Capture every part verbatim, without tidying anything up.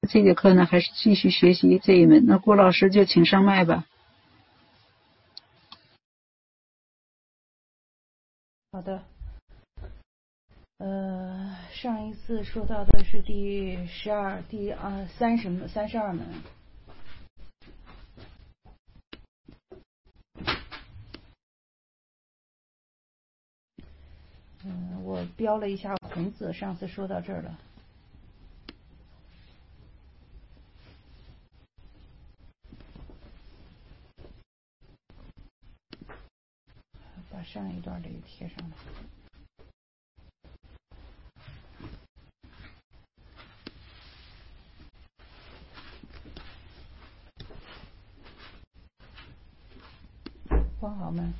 这节课呢，还是继续学习这一门。那郭老师就请上麦吧。 好的，呃，上一次说到的是第十二、第二三十、三十二门。嗯、呃，我标了一下红字，上次说到这儿了。把上一段的也贴上了。关好门。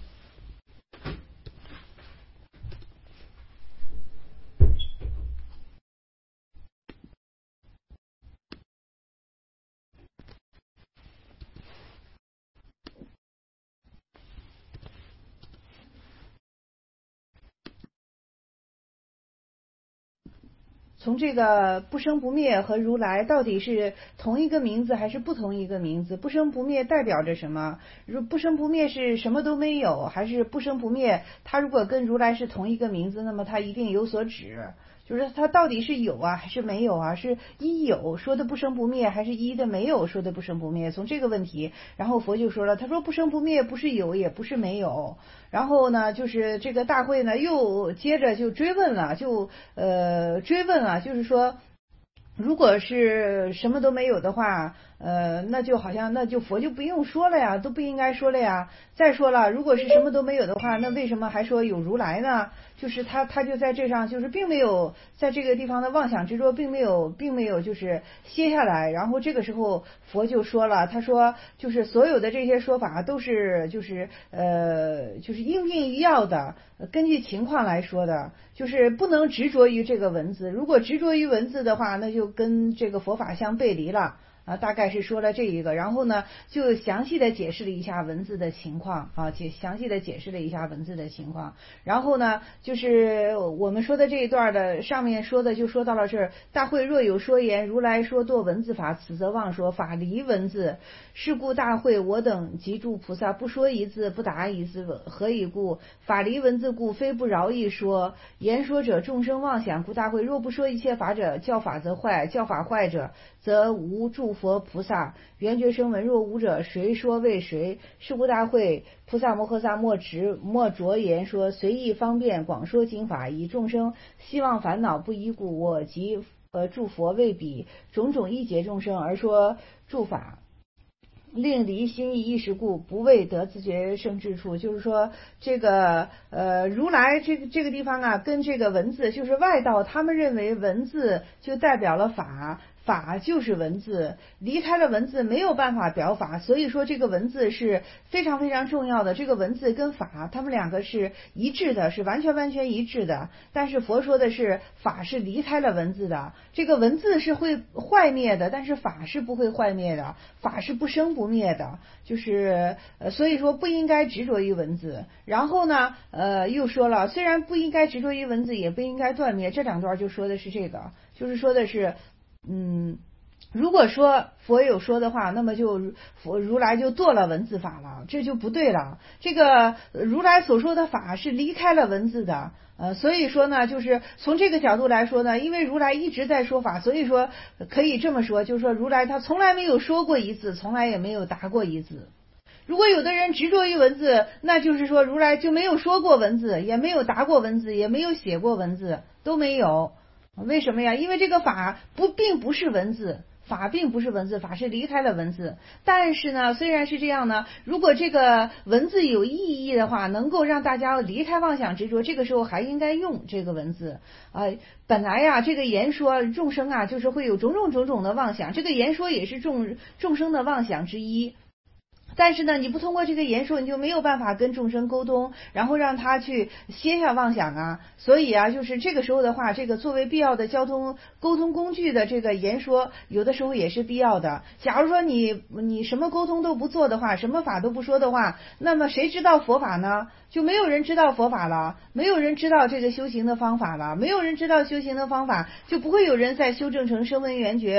从这个不生不灭和如来到底是同一个名字还是不同一个名字？不生不灭代表着什么？如不生不灭是什么都没有，还是不生不灭？它如果跟如来是同一个名字，那么它一定有所指。就是它到底是有啊还是没有啊？是一有说的不生不灭，还是一的没有说的不生不灭？从这个问题，然后佛就说了，他说不生不灭不是有也不是没有。然后呢，就是这个大会呢又接着就追问了，就呃追问了，就是说，如果是什么都没有的话，呃，那就好像那就佛就不用说了呀，都不应该说了呀。再说了，如果是什么都没有的话，那为什么还说有如来呢？就是他他就在这上，就是并没有在这个地方的妄想执着，并没有并没有就是歇下来。然后这个时候佛就说了，他说就是所有的这些说法都是就是呃就是应病于要的，根据情况来说的，就是不能执着于这个文字。如果执着于文字的话，那就跟这个佛法相背离了。啊，大概是说了这一个，然后呢，就详细的解释了一下文字的情况啊，解详细的解释了一下文字的情况。然后呢，就是我们说的这一段的上面说的，就说到了这儿。大会若有说言，如来说堕文字法，此则妄说，法离文字。是故大会我等及诸菩萨不说一字，不答一字，何以故？法离文字故，非不饶一说。言说者众生妄想，故大会若不说一切法者，教法则坏，教法坏者，则无诸佛菩萨。圆觉声闻若无者，谁说为谁？是故大会菩萨摩诃萨莫执莫着言说，随意方便广说经法，以众生希望烦恼不依故，我及呃诸佛为彼种种一劫众生而说诸法，令离心意一时故，不为得自觉生之处。就是说这个呃如来这个这个地方啊，跟这个文字就是外道他们认为文字就代表了法，法就是文字，离开了文字没有办法表法，所以说这个文字是非常非常重要的。这个文字跟法他们两个是一致的，是完全完全一致的。但是佛说的是法是离开了文字的，这个文字是会坏灭的，但是法是不会坏灭的，法是不生不灭的。就是呃，所以说不应该执着于文字。然后呢，呃，又说了，虽然不应该执着于文字，也不应该断灭。这两段就说的是这个，就是说的是。嗯，如果说佛有说的话，那么就佛如来就堕了文字法了，这就不对了。这个如来所说的法是离开了文字的，呃，所以说呢，就是从这个角度来说呢，因为如来一直在说法，所以说可以这么说，就是说如来他从来没有说过一字，从来也没有答过一字。如果有的人执着于文字，那就是说如来就没有说过文字，也没有答过文字，也没有写过文字，都没有。为什么呀？因为这个法不并不是文字，法并不是文字，法是离开了文字。但是呢，虽然是这样呢，如果这个文字有意义的话，能够让大家离开妄想执着，这个时候还应该用这个文字啊、呃。本来呀，这个言说众生啊，就是会有种种种种的妄想，这个言说也是众众生的妄想之一。但是呢，你不通过这个言说，你就没有办法跟众生沟通，然后让他去歇下妄想啊。所以啊，就是这个时候的话，这个作为必要的交通沟通工具的这个言说，有的时候也是必要的。假如说你你什么沟通都不做的话，什么法都不说的话，那么谁知道佛法呢？就没有人知道佛法了，没有人知道这个修行的方法了，没有人知道修行的方法，就不会有人再修正成声闻缘觉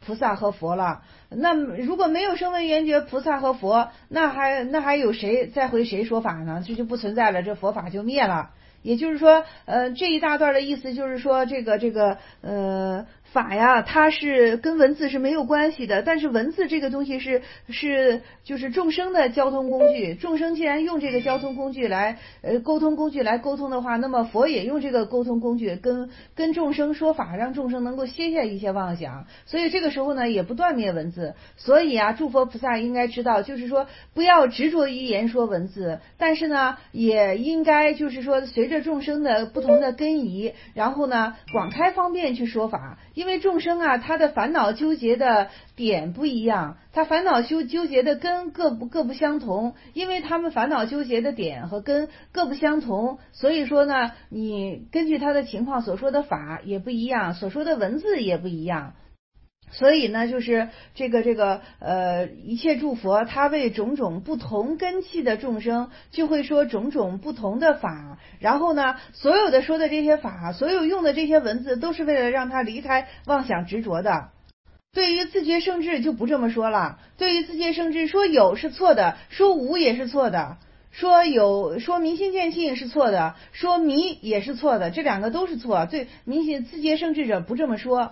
菩萨和佛了。那如果没有声闻缘觉菩萨和佛，那还那还有谁再回谁说法呢？这就不存在了，这佛法就灭了。也就是说，呃，这一大段的意思就是说，这个这个呃法呀，它是跟文字是没有关系的，但是文字这个东西是是就是众生的交通工具，众生既然用这个交通工具来呃沟通工具来沟通的话，那么佛也用这个沟通工具跟跟众生说法，让众生能够歇下一些妄想，所以这个时候呢，也不断灭文字。所以啊，诸佛菩萨应该知道，就是说不要执着于言说文字，但是呢，也应该就是说随着众生的不同的根仪，然后呢广开方便去说法。因为众生啊，他的烦恼纠结的点不一样，他烦恼纠纠结的根各不各不相同，因为他们烦恼纠结的点和根各不相同，所以说呢，你根据他的情况所说的法也不一样，所说的文字也不一样。所以呢，就是这个这个呃，一切诸佛，他为种种不同根器的众生，就会说种种不同的法。然后呢，所有的说的这些法，所有用的这些文字，都是为了让他离开妄想执着的。对于自觉圣智就不这么说了。对于自觉圣智，说有是错的，说无也是错的。说有说明心见性是错的，说迷也是错的，这两个都是错。对明心自觉圣智者不这么说。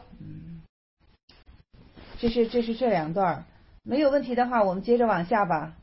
这是这是这两段，没有问题的话，我们接着往下吧。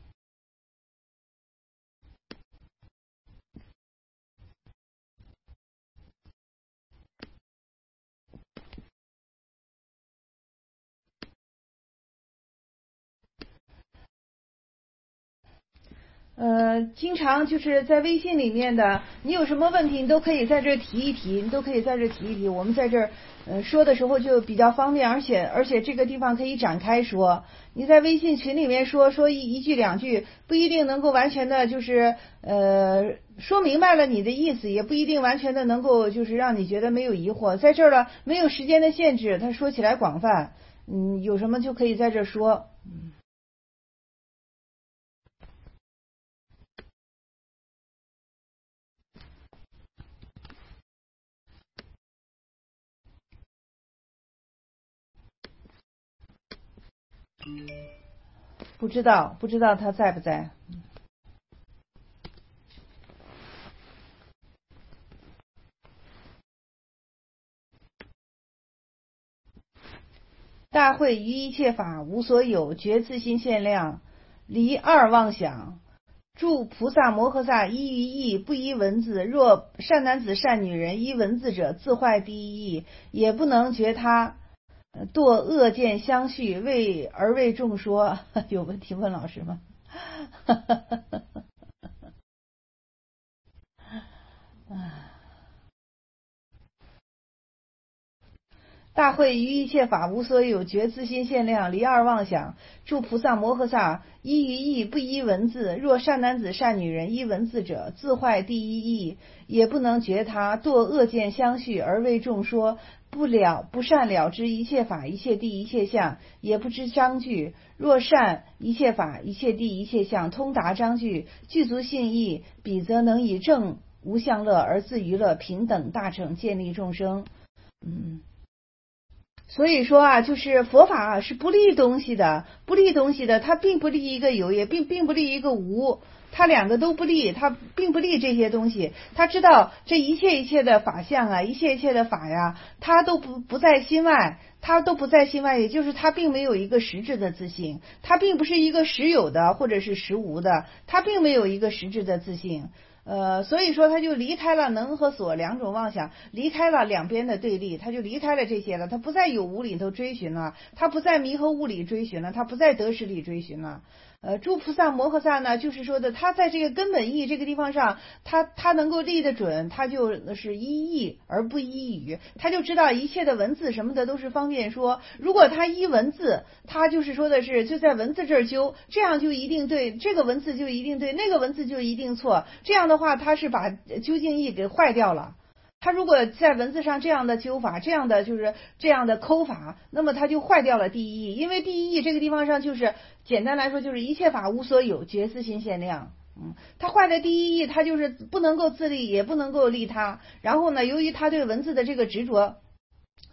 呃，经常就是在微信里面的，你有什么问题，你都可以在这提一提，你都可以在这提一提。我们在这儿呃说的时候就比较方便，而且而且这个地方可以展开说。你在微信群里面说说一一句两句，不一定能够完全的，就是呃说明白了你的意思，也不一定完全的能够就是让你觉得没有疑惑。在这儿了，没有时间的限制，他说起来广泛，嗯，有什么就可以在这说。嗯。不知道，不知道他在不在。大会于一切法无所有，觉自心限量，离二妄想。诸菩萨摩诃萨依于义，不依文字。若善男子善女人依文字者，自坏第一义，也不能觉他。堕恶见相续，为而为众说。有问题问老师吗？大会于一切法无所有，觉自心限量，离二妄想。诸菩萨摩诃萨依于义，不依文字。若善男子善女人依文字者，自坏第一义，也不能觉他。堕恶见相续，而为众说。不了不善了知一切法一切谛一切相，也不知章句。若善一切法一切谛一切相，通达章句，具足信义，彼则能以正无相乐而自娱乐，平等大乘，建立众生。嗯。所以说啊，就是佛法是不立东西的，不立东西的，它并不立一个有，也并并不立一个无，它两个都不立，它并不立这些东西。他知道这一切一切的法相啊，一切一切的法呀，它都不不在心外，它都不在心外，也就是它并没有一个实质的自性，它并不是一个实有的或者是实无的，它并没有一个实质的自性。呃，所以说他就离开了能和所两种妄想，离开了两边的对立，他就离开了这些了，他不在有无里头追寻了，他不在迷和悟里追寻了，他不在得失里追寻了。呃，诸菩萨摩诃萨呢，就是说的，他在这个根本义这个地方上，他他能够立得准，他就是依义而不依语，他就知道一切的文字什么的都是方便说。如果他依文字，他就是说的是就在文字这儿揪，这样就一定对，这个文字就一定对，那个文字就一定错。这样的话，他是把究竟义给坏掉了。他如果在文字上这样的纠法，这样的就是这样的抠法，那么他就坏掉了第一义。因为第一义这个地方上就是简单来说就是一切法无所有，觉自心限量。嗯，他坏的第一义，他就是不能够自立，也不能够利他。然后呢，由于他对文字的这个执着，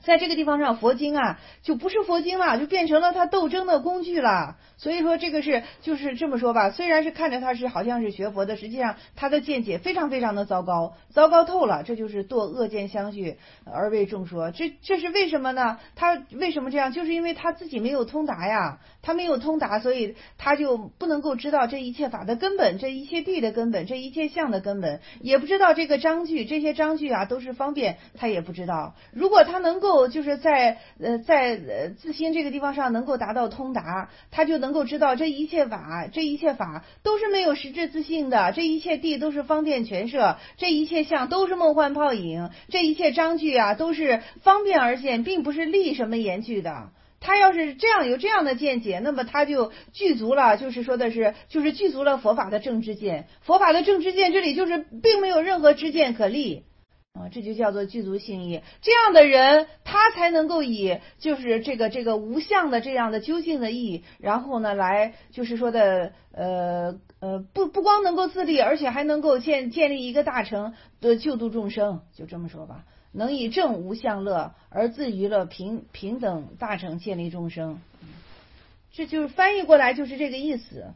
在这个地方上，佛经啊就不是佛经了，就变成了他斗争的工具了。所以说这个是就是这么说吧，虽然是看着他是好像是学佛的，实际上他的见解非常非常的糟糕，糟糕透了。这就是堕恶见相续而为众说，这这是为什么呢？他为什么这样？就是因为他自己没有通达呀，他没有通达，所以他就不能够知道这一切法的根本，这一切谛的根本，这一切相的根本，也不知道这个章句，这些章句啊都是方便，他也不知道。如果他能够就是在呃在呃自心这个地方上能够达到通达，他就能够知道这一切法，这一切法都是没有实质自性的，这一切谛都是方便全摄，这一切相都是梦幻泡影，这一切章句啊都是方便而现，并不是立什么言句的。他要是这样有这样的见解，那么他就具足了，就是说的是就是具足了佛法的正知见。佛法的正知见这里就是并没有任何知见可立啊，这就叫做具足性义。这样的人他才能够以就是这个这个无相的这样的究竟的义，然后呢来就是说的呃呃不不光能够自立，而且还能够建建立一个大成的救度众生，就这么说吧。能以正无相乐而自娱乐平平等大成建立众生，这就是翻译过来就是这个意思。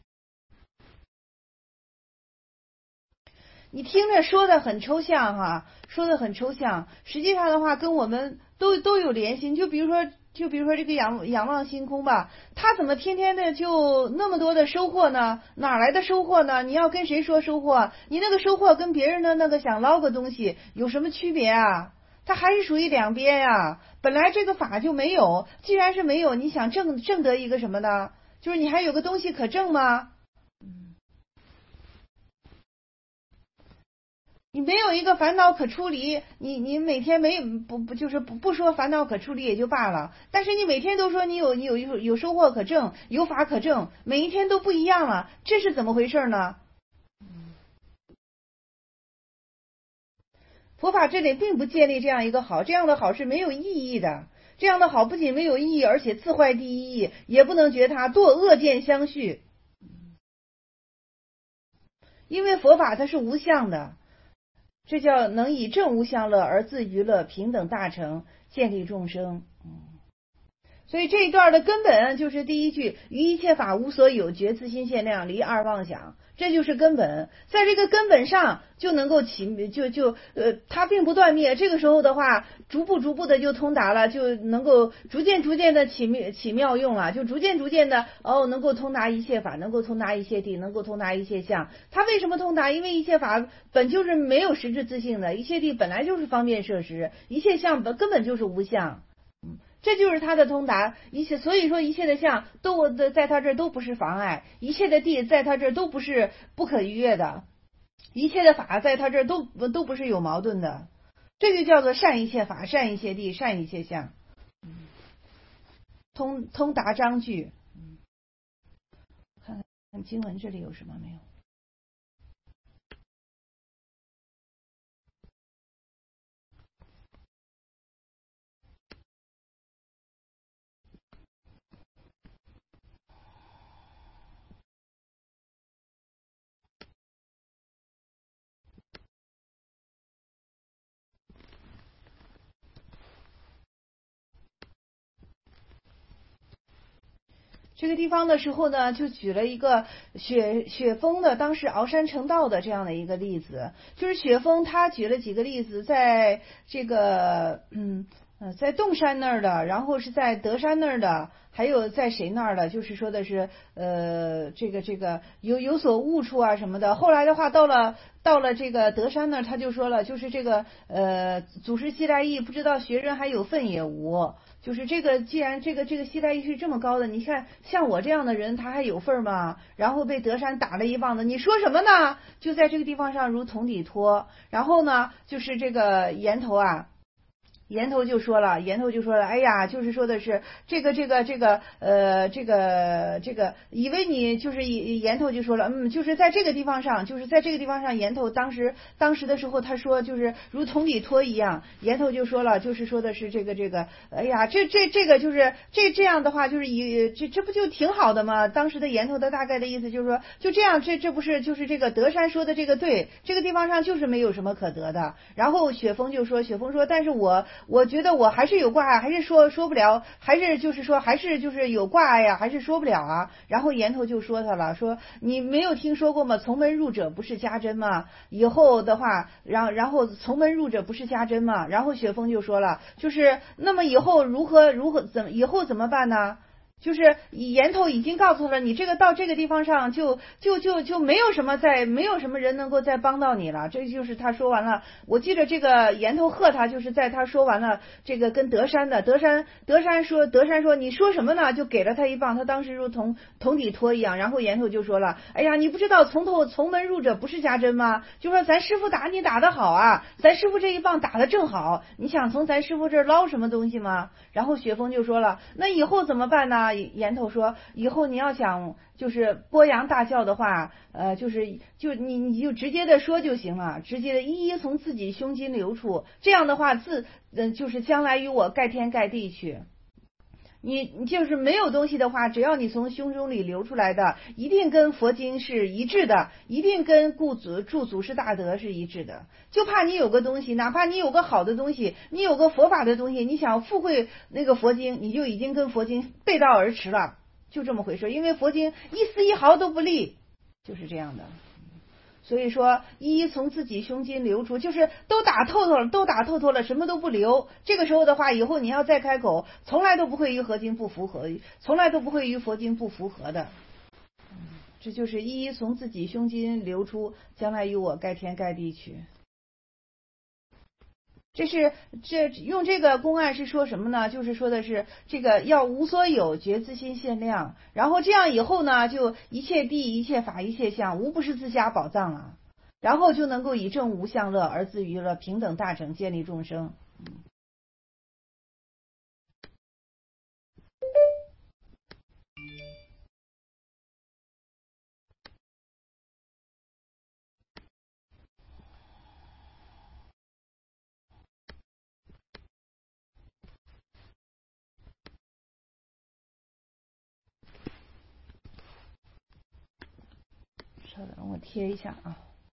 你听着说的很抽象哈，说的很抽象，实际上的话跟我们都都有联系。就比如说就比如说这个仰仰望星空吧，他怎么天天的就那么多的收获呢？哪来的收获呢？你要跟谁说收获？你那个收获跟别人的那个想捞个东西有什么区别啊？它还是属于两边呀。本来这个法就没有，既然是没有，你想证证得一个什么呢？就是你还有个东西可证吗？你没有一个烦恼可出离，你你每天没不不就是不不说烦恼可出离也就罢了，但是你每天都说你有你有有有收获可证，有法可证，每一天都不一样了，这是怎么回事呢？佛法这里并不建立这样一个好，这样的好是没有意义的，这样的好不仅没有意义，而且自坏第一义，也不能觉他堕恶见相续，因为佛法它是无相的。这叫能以正无相乐而自娱乐平等大成建立众生。所以这一段的根本就是第一句，于一切法无所有，觉自心限量，离二妄想，这就是根本。在这个根本上就能够起就就呃它并不断灭，这个时候的话逐步逐步的就通达了，就能够逐渐逐渐的起妙起妙用了，就逐渐逐渐的哦能够通达一切法，能够通达一切谛，能够通达一切相。它为什么通达？因为一切法本就是没有实质自性的，一切谛本来就是方便摄实，一切相本根本就是无相。这就是他的通达，一切所以说一切的相都在他这儿都不是妨碍，一切的谛在他这儿都不是不可逾越的，一切的法在他这儿都都不是有矛盾的，这就叫做善一切法，善一切谛，善一切相，通通达章句。看看经文这里有什么没有？这个地方的时候呢，就举了一个雪雪峰的当时鳌山成道的这样的一个例子，就是雪峰他举了几个例子，在这个嗯呃在洞山那儿的，然后是在德山那儿的，还有在谁那儿的，就是说的是呃这个这个有有所悟处啊什么的。后来的话到了到了这个德山那儿，他就说了，就是这个呃祖师西来意不知道学人还有份也无。就是这个，既然这个这个西来意是这么高的，你看像我这样的人，他还有份吗？然后被德山打了一棒子，你说什么呢？就在这个地方上如同底托，然后呢，就是这个岩头啊。岩头就说了，岩头就说了，哎呀，就是说的是这个这个这个呃这个这个，以为你就是岩头就说了，嗯，就是在这个地方上，就是在这个地方上，岩头当时当时的时候，他说就是如同底托一样，岩头就说了，就是说的是这个这个，哎呀，这这这个就是这这样的话，就是以这这不就挺好的吗？当时的岩头的大概的意思就是说，就这样，这这不是就是这个德山说的这个对，这个地方上就是没有什么可得的。然后雪峰就说，雪峰说，但是我。 我觉得我还是有挂，还是说说不了，还是就是说还是就是有挂呀，还是说不了啊。然后岩头就说他了，说你没有听说过吗？从门入者不是家珍吗？以后的话，然然后从门入者不是家珍吗？然后雪峰就说了，就是那么以后如何如何怎么以后怎么办呢？就是岩头已经告诉他了，你这个到这个地方上就就就就没有什么再没有什么人能够再帮到你了。这就是他说完了。我记得这个岩头喝他，就是在他说完了这个跟德山的德山德山说德山说你说什么呢？就给了他一棒，他当时如同同底托一样。然后岩头就说了，哎呀，你不知道从头从门入者不是家珍吗？就说咱师傅打你打得好啊，咱师傅这一棒打得正好，你想从咱师傅这儿捞什么东西吗？然后雪峰就说了，那以后怎么办呢？岩头说，以后你要想就是播扬大教的话，呃，就是就你你就直接的说就行了，直接的一一从自己胸襟流出，这样的话自嗯、呃、就是将来与我盖天盖地去。你你就是没有东西的话，只要你从胸中里流出来的，一定跟佛经是一致的，一定跟故祖助祖师大德是一致的。就怕你有个东西，哪怕你有个好的东西，你有个佛法的东西，你想附会那个佛经，你就已经跟佛经背道而驰了，就这么回事。因为佛经一丝一毫都不立，就是这样的。所以说，一一从自己胸襟流出，就是都打透透了，都打透透了，什么都不留。这个时候的话，以后你要再开口，从来都不会与佛经不符合，从来都不会与佛经不符合的。这就是一一从自己胸襟流出，将来与我盖天盖地去。这是这用这个公案是说什么呢？就是说的是这个要无所有，觉自心限量，然后这样以后呢，就一切地、一切法、一切相，无不是自家宝藏了，然后就能够以正无相乐而自娱乐，平等大乘，建立众生。嗯稍等，我贴一下啊。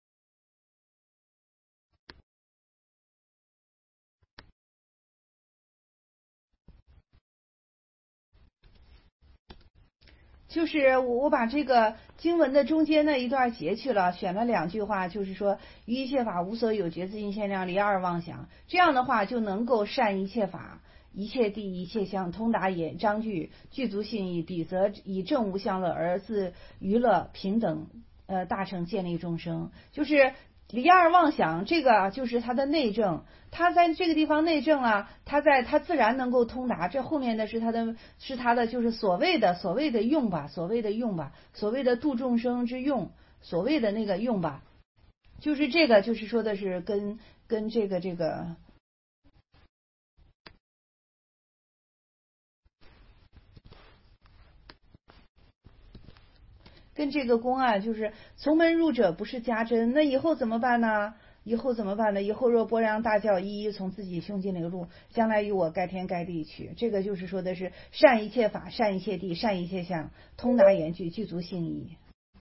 就是我把这个经文的中间那一段截去了，选了两句话，就是说于一切法无所有，觉自心限量，离二妄想。这样的话就能够善一切法，一切地，一切相，通达也章句，具足信义，彼则以正无相乐而自娱乐，平等呃大乘，建立众生。就是离二妄想，这个就是他的内证，他在这个地方内证了，他在他自然能够通达。这后面的是他的是他的就是所谓的所谓的用吧，所谓的用吧，所谓的度众生之用，所谓的那个用吧，就是这个就是说的是跟跟这个这个。跟这个公案就是从门入者不是家珍，那以后怎么办呢？以后怎么办呢？以后若播扬大教，一一从自己胸襟流露，将来与我盖天盖地去。这个就是说的是善一切法，善一切地，善一切相，通达言句，具足信义。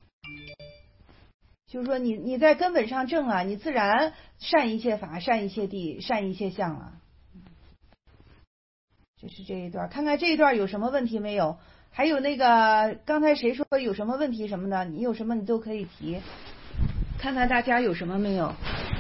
就是说你你在根本上正了，你自然善一切法，善一切地，善一切相了。就是这一段，看看这一段有什么问题没有？还有那个刚才谁说有什么问题什么的，你有什么你都可以提，看看大家有什么没有。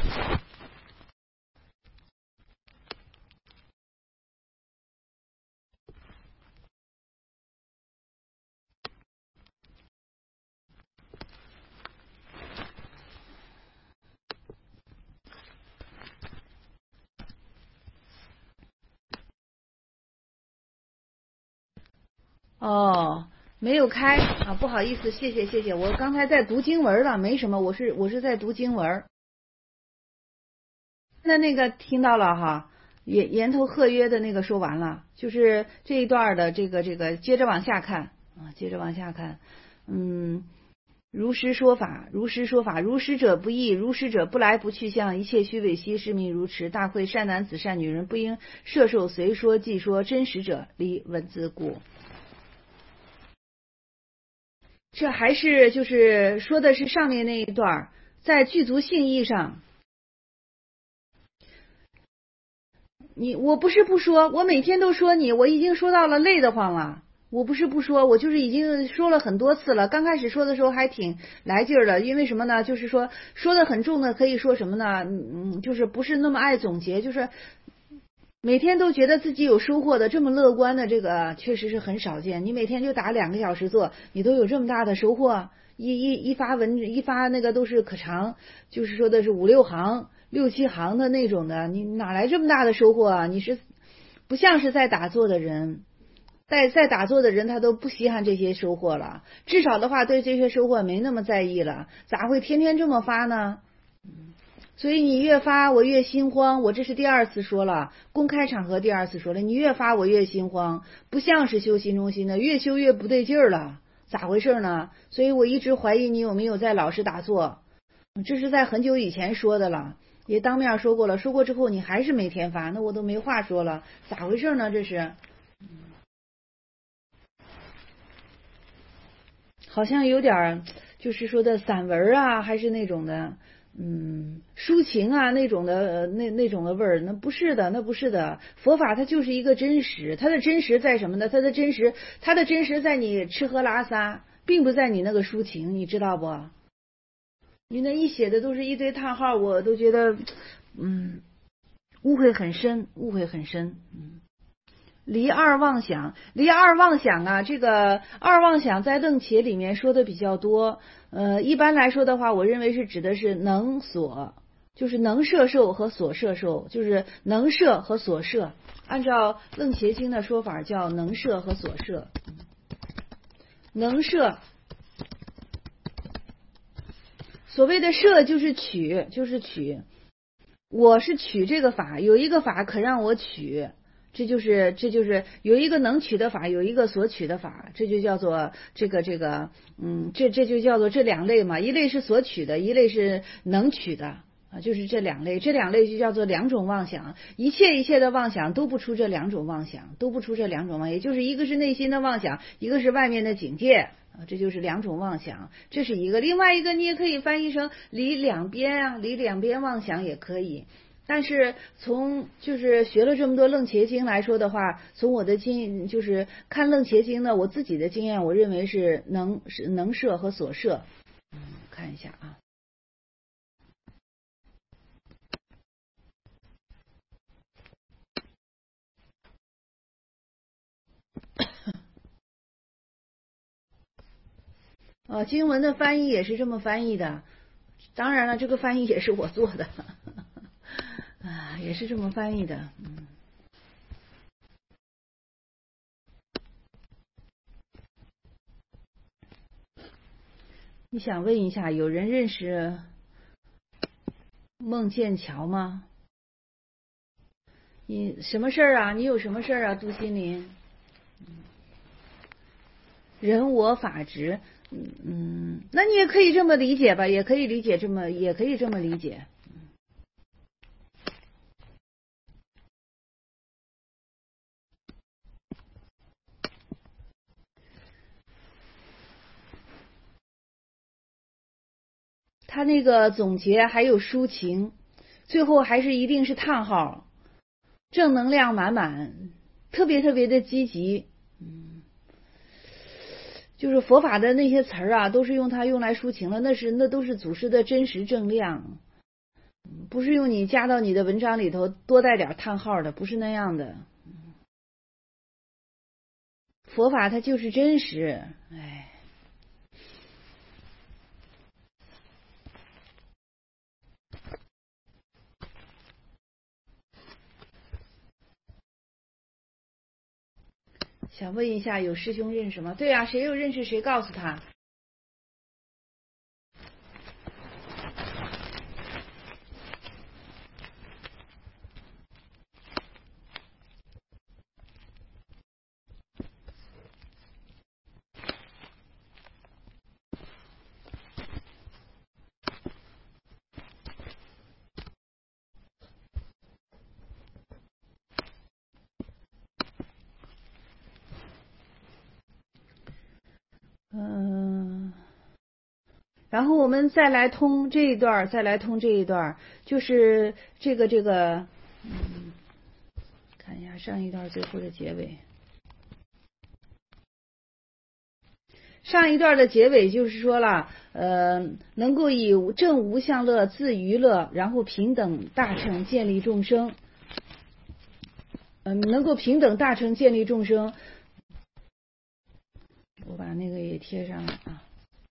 哦，没有开啊，不好意思，谢谢谢谢，我刚才在读经文了，没什么，我是我是在读经文。那那个听到了哈，言言头贺约的那个说完了，就是这一段的这个这个，接着往下看啊，接着往下看，嗯。如实说法，如实说法，如实者不异，如实者不来不去向，一切虚伪兮，是名如持。大会善男子善女人，不应摄受随说即说，真实者离文字故。这还是就是说的是上面那一段，在具足信义上， 你我不是不说，我每天都说你，我已经说到了累得慌了。我不是不说，我就是已经说了很多次了。刚开始说的时候还挺来劲儿的，因为什么呢？就是说说的很重的，可以说什么呢？嗯，就是不是那么爱总结，就是每天都觉得自己有收获的，这么乐观的，这个确实是很少见。你每天就打两个小时坐，你都有这么大的收获。一一一发文一发那个都是可长，就是说的是五六行、六七行的那种的，你哪来这么大的收获啊？你是不像是在打坐的人。在在打坐的人，他都不稀罕这些收获了，至少的话对这些收获没那么在意了，咋会天天这么发呢？所以你越发我越心慌，我这是第二次说了，公开场合第二次说了，你越发我越心慌，不像是修心中心的，越修越不对劲儿了，咋回事呢？所以我一直怀疑你有没有在老实打坐，这是在很久以前说的了，也当面说过了，说过之后你还是没天发，那我都没话说了，咋回事呢？这是。好像有点就是说的散文啊，还是那种的，嗯，抒情啊那种的，那那种的味儿，那不是的，那不是的。佛法它就是一个真实，它的真实在什么呢？它的真实，它的真实在你吃喝拉撒，并不在你那个抒情，你知道不？你那一写的都是一堆叹号，我都觉得，嗯，误会很深，误会很深，嗯。离二妄想，离二妄想啊，这个二妄想在楞伽里面说的比较多。呃，一般来说的话，我认为是指的是能所，就是能摄受和所摄受，就是能摄和所摄。按照楞伽经的说法，叫能摄和所摄。能摄，所谓的摄就是取，就是取。我是取这个法，有一个法可让我取。这就是这就是有一个能取的法，有一个所取的法，这就叫做这个这个嗯，这这就叫做这两类嘛，一类是所取的，一类是能取的啊，就是这两类，这两类就叫做两种妄想，一切一切的妄想都不出这两种妄想，都不出这两种妄想，也就是一个是内心的妄想，一个是外面的境界啊，这就是两种妄想，这是一个。另外一个你也可以翻译成离两边啊，离两边妄想也可以。但是从就是学了这么多楞伽经来说的话，从我的经就是看楞伽经呢，我自己的经验，我认为是能是能摄和所摄。嗯，看一下啊。哦，经文的翻译也是这么翻译的，当然了，这个翻译也是我做的，啊，也是这么翻译的，嗯。你想问一下，有人认识孟建桥吗？你什么事儿啊？你有什么事儿啊？杜心林，人我法执，嗯嗯，那你也可以这么理解吧，也可以理解这么，也可以这么理解。他那个总结还有抒情，最后还是一定是叹号，正能量满满，特别特别的积极。嗯，就是佛法的那些词儿啊，都是用它用来抒情了，那是那都是祖师的真实正量，不是用你加到你的文章里头多带点叹号的，不是那样的。佛法它就是真实，哎。想问一下，有师兄认识吗？对啊，谁有认识谁告诉他。嗯，然后我们再来通这一段，再来通这一段，就是这个这个，嗯， 下上一段最后的结尾。上一段的结尾就是说了，呃，能够以正无相乐自娱乐，然后平等大乘建立众生，嗯、呃，能够平等大乘建立众生。我把那个也贴上了啊。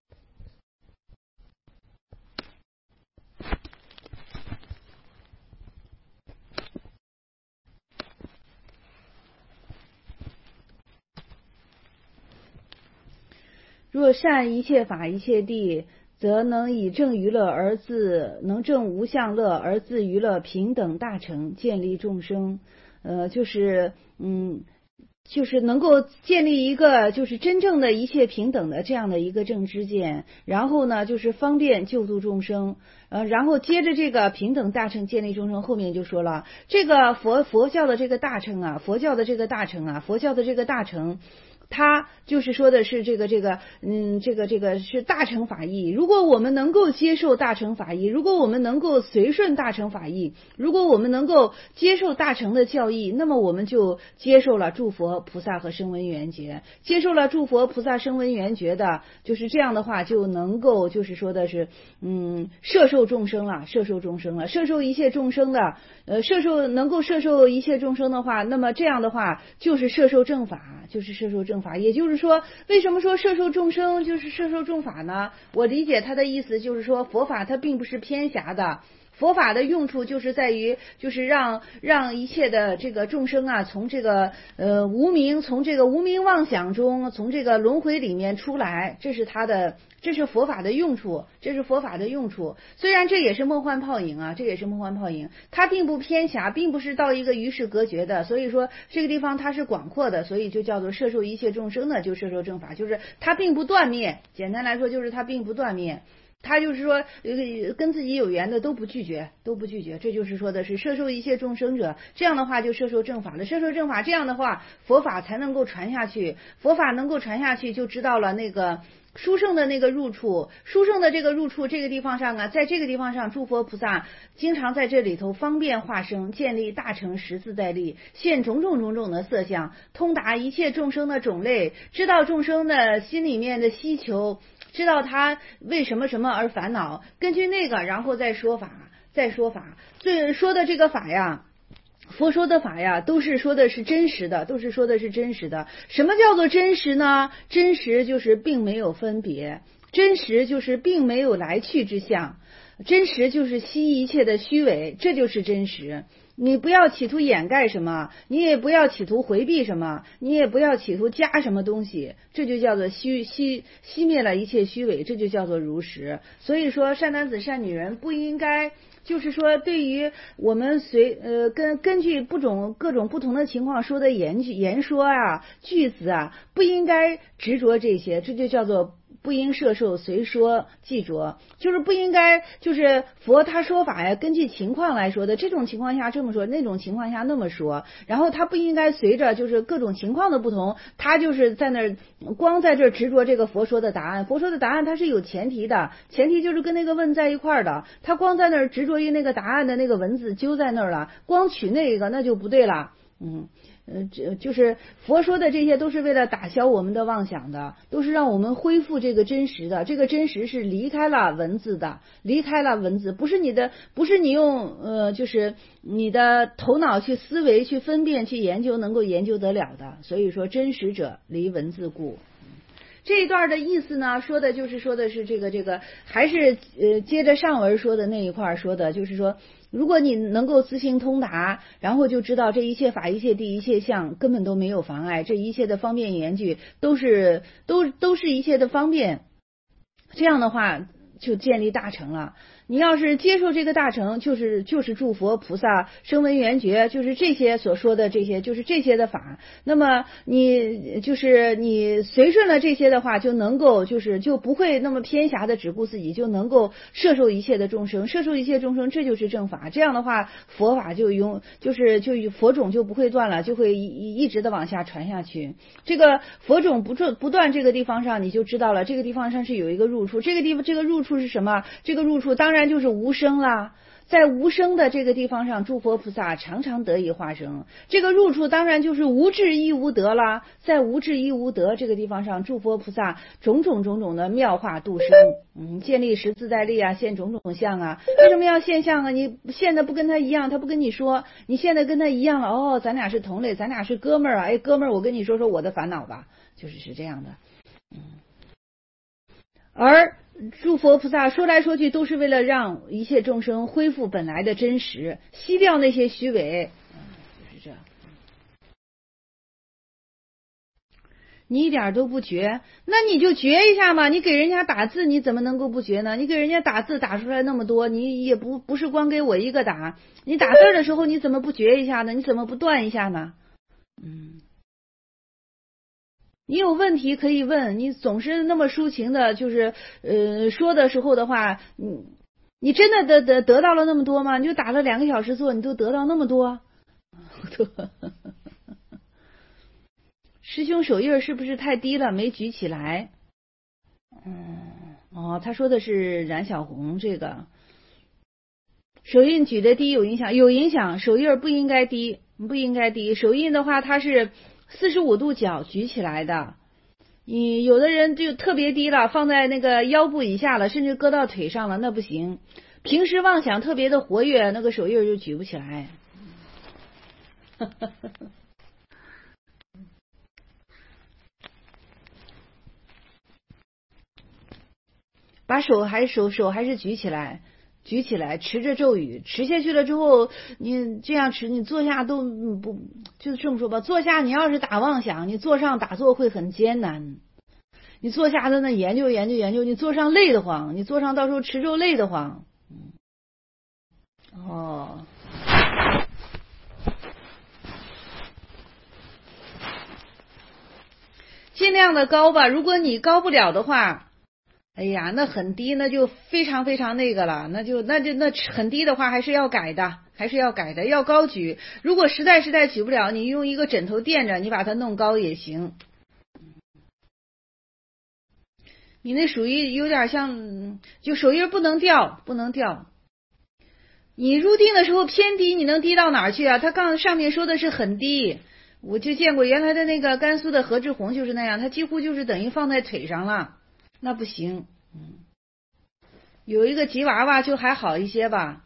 若善一切法一切地，则能以正娱乐而自能正无相乐而自娱乐，平等大乘建立众生。呃，就是嗯。就是能够建立一个就是真正的一切平等的这样的一个正知见，然后呢就是方便救度众生，呃，然后接着这个平等大乘建立众生，后面就说了这个佛佛教的这个大乘啊，佛教的这个大乘啊，佛教的这个大乘。他就是说的是这个这个嗯这个这个是大乘法义。如果我们能够接受大乘法义，如果我们能够随顺大乘法义，如果我们能够接受大乘的教义，那么我们就接受了诸佛菩萨和声闻缘觉，接受了诸佛菩萨声闻缘觉的，就是这样的话就能够就是说的是嗯摄受众生了，摄受众生了，摄受一切众生的呃摄受能够摄受一切众生的话，那么这样的话就是摄受正法，就是摄受正法。也就是说，为什么说摄受众生就是摄受正法呢？我理解他的意思就是说，佛法它并不是偏狭的，佛法的用处就是在于，就是让让一切的这个众生啊，从这个呃无明，从这个无明妄想中，从这个轮回里面出来，这是他的。这是佛法的用处，这是佛法的用处。虽然这也是梦幻泡影啊，这也是梦幻泡影，它并不偏狭，并不是到一个与世隔绝的。所以说这个地方它是广阔的，所以就叫做摄受一切众生的，就摄受正法，就是它并不断灭。简单来说，就是它并不断灭。他就是说，呃，跟自己有缘的都不拒绝，都不拒绝，这就是说的是摄受一切众生者。这样的话就摄受正法了，摄受正法，这样的话佛法才能够传下去。佛法能够传下去，就知道了那个殊胜的那个入处，殊胜的这个入处，这个地方上啊，在这个地方上，诸佛菩萨经常在这里头方便化生，建立大乘十自在力，现种种种种的色相，通达一切众生的种类，知道众生的心里面的需求。知道他为什么什么而烦恼，根据那个然后再说法，再说法，最说的这个法呀，佛说的法呀，都是说的是真实的，都是说的是真实的。什么叫做真实呢？真实就是并没有分别，真实就是并没有来去之相，真实就是悉一切的虚伪，这就是真实。你不要企图掩盖什么，你也不要企图回避什么，你也不要企图加什么东西，这就叫做虚虚熄灭了一切虚伪，这就叫做如实。所以说善男子善女人不应该就是说对于我们随呃根根据不种各种不同的情况说的言言说啊句子啊，不应该执着这些，这就叫做不应摄受随说记着，就是不应该就是佛他说法呀，根据情况来说的，这种情况下这么说，那种情况下那么说，然后他不应该随着就是各种情况的不同，他就是在那儿光在这执着这个佛说的答案，佛说的答案它是有前提的，前提就是跟那个问在一块儿的，他光在那儿执着于那个答案的那个文字揪在那儿了，光取那个那就不对了，嗯。呃，这就是佛说的这些都是为了打消我们的妄想的，都是让我们恢复这个真实的。这个真实是离开了文字的，离开了文字，不是你的，不是你用呃，就是你的头脑去思维、去分辨、去研究能够研究得了的。所以说，真实者离文字故。这一段的意思呢，说的就是说的是这个这个，还是呃接着上文说的那一块说的，就是说。如果你能够自行通达，然后就知道这一切法、一切地、一切相根本都没有妨碍，这一切的方便言句都是都都是一切的方便，这样的话就建立大乘了。你要是接受这个大乘，就是就是诸佛菩萨声闻缘觉，就是这些所说的这些，就是这些的法。那么你就是你随顺了这些的话，就能够就是就不会那么偏狭的只顾自己，就能够摄受一切的众生，摄受一切众生，这就是正法。这样的话，佛法就永就是就佛种就不会断了，就会一一直的往下传下去。这个佛种不断不断这个地方上，你就知道了，这个地方上是有一个入处，这个地方这个入处是什么？这个入处当然就是无生啦。 在无生的这个地方上，诸佛菩萨常常得以化生。这个入处当然就是无智亦无得啦，在无智亦无得这个地方上，诸佛菩萨种种种种的妙化度生，嗯，建立十自在力啊，现种种相啊。为什么要现象啊？你现在不跟他一样，他不跟你说，你现在跟他一样了，哦，咱俩是同类，咱俩是哥们儿啊，哎，哥们儿，我跟你说说我的烦恼吧，就是是这样的，嗯。而诸佛菩萨说来说去都是为了让一切众生恢复本来的真实，吸掉那些虚伪，嗯，就是这样。你一点都不觉，那你就觉一下嘛。你给人家打字，你怎么能够不觉呢？你给人家打字打出来那么多，你也不不是光给我一个打，你打字的时候你怎么不觉一下呢？你怎么不断一下呢？嗯。你有问题可以问，你总是那么抒情的，就是呃说的时候的话，你你真的得得得到了那么多吗？你就打了两个小时坐，你都得到那么多？师兄手印是不是太低了，没举起来？嗯，哦，他说的是冉小红这个手印举的低有影响，有影响，手印不应该低，不应该低。手印的话，它是四十五度角举起来的，你有的人就特别低了，放在那个腰部以下了，甚至搁到腿上了，那不行。平时妄想特别的活跃，那个手印就举不起来。把手还手手还是举起来，举起来，持着咒语，持下去了之后，你这样持，你坐下都不就这么说吧。坐下你要是打妄想，你坐上打坐会很艰难。你坐下在那研究研究研究，你坐上累得慌，你坐上到时候持咒累得慌。哦。尽量的高吧，如果你高不了的话。哎呀，那很低，那就非常非常那个了，那就那就那很低的话，还是要改的，还是要改的，要高举。如果实在实在举不了，你用一个枕头垫着，你把它弄高也行。你那属于有点像，就手印不能掉，不能掉。你入定的时候偏低，你能低到哪儿去啊？他刚上面说的是很低，我就见过原来的那个甘肃的何志红就是那样，他几乎就是等于放在腿上了。那不行，嗯，有一个吉娃娃就还好一些吧。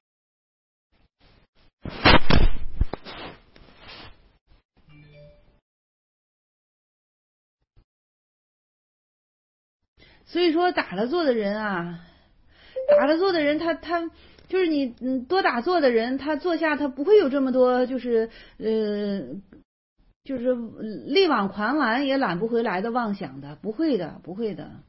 所以说打了坐的人啊，打了坐的人他他就是你嗯多打坐的人，他坐下他不会有这么多就是呃就是力挽狂澜也揽不回来的妄想的，不会的，不会的。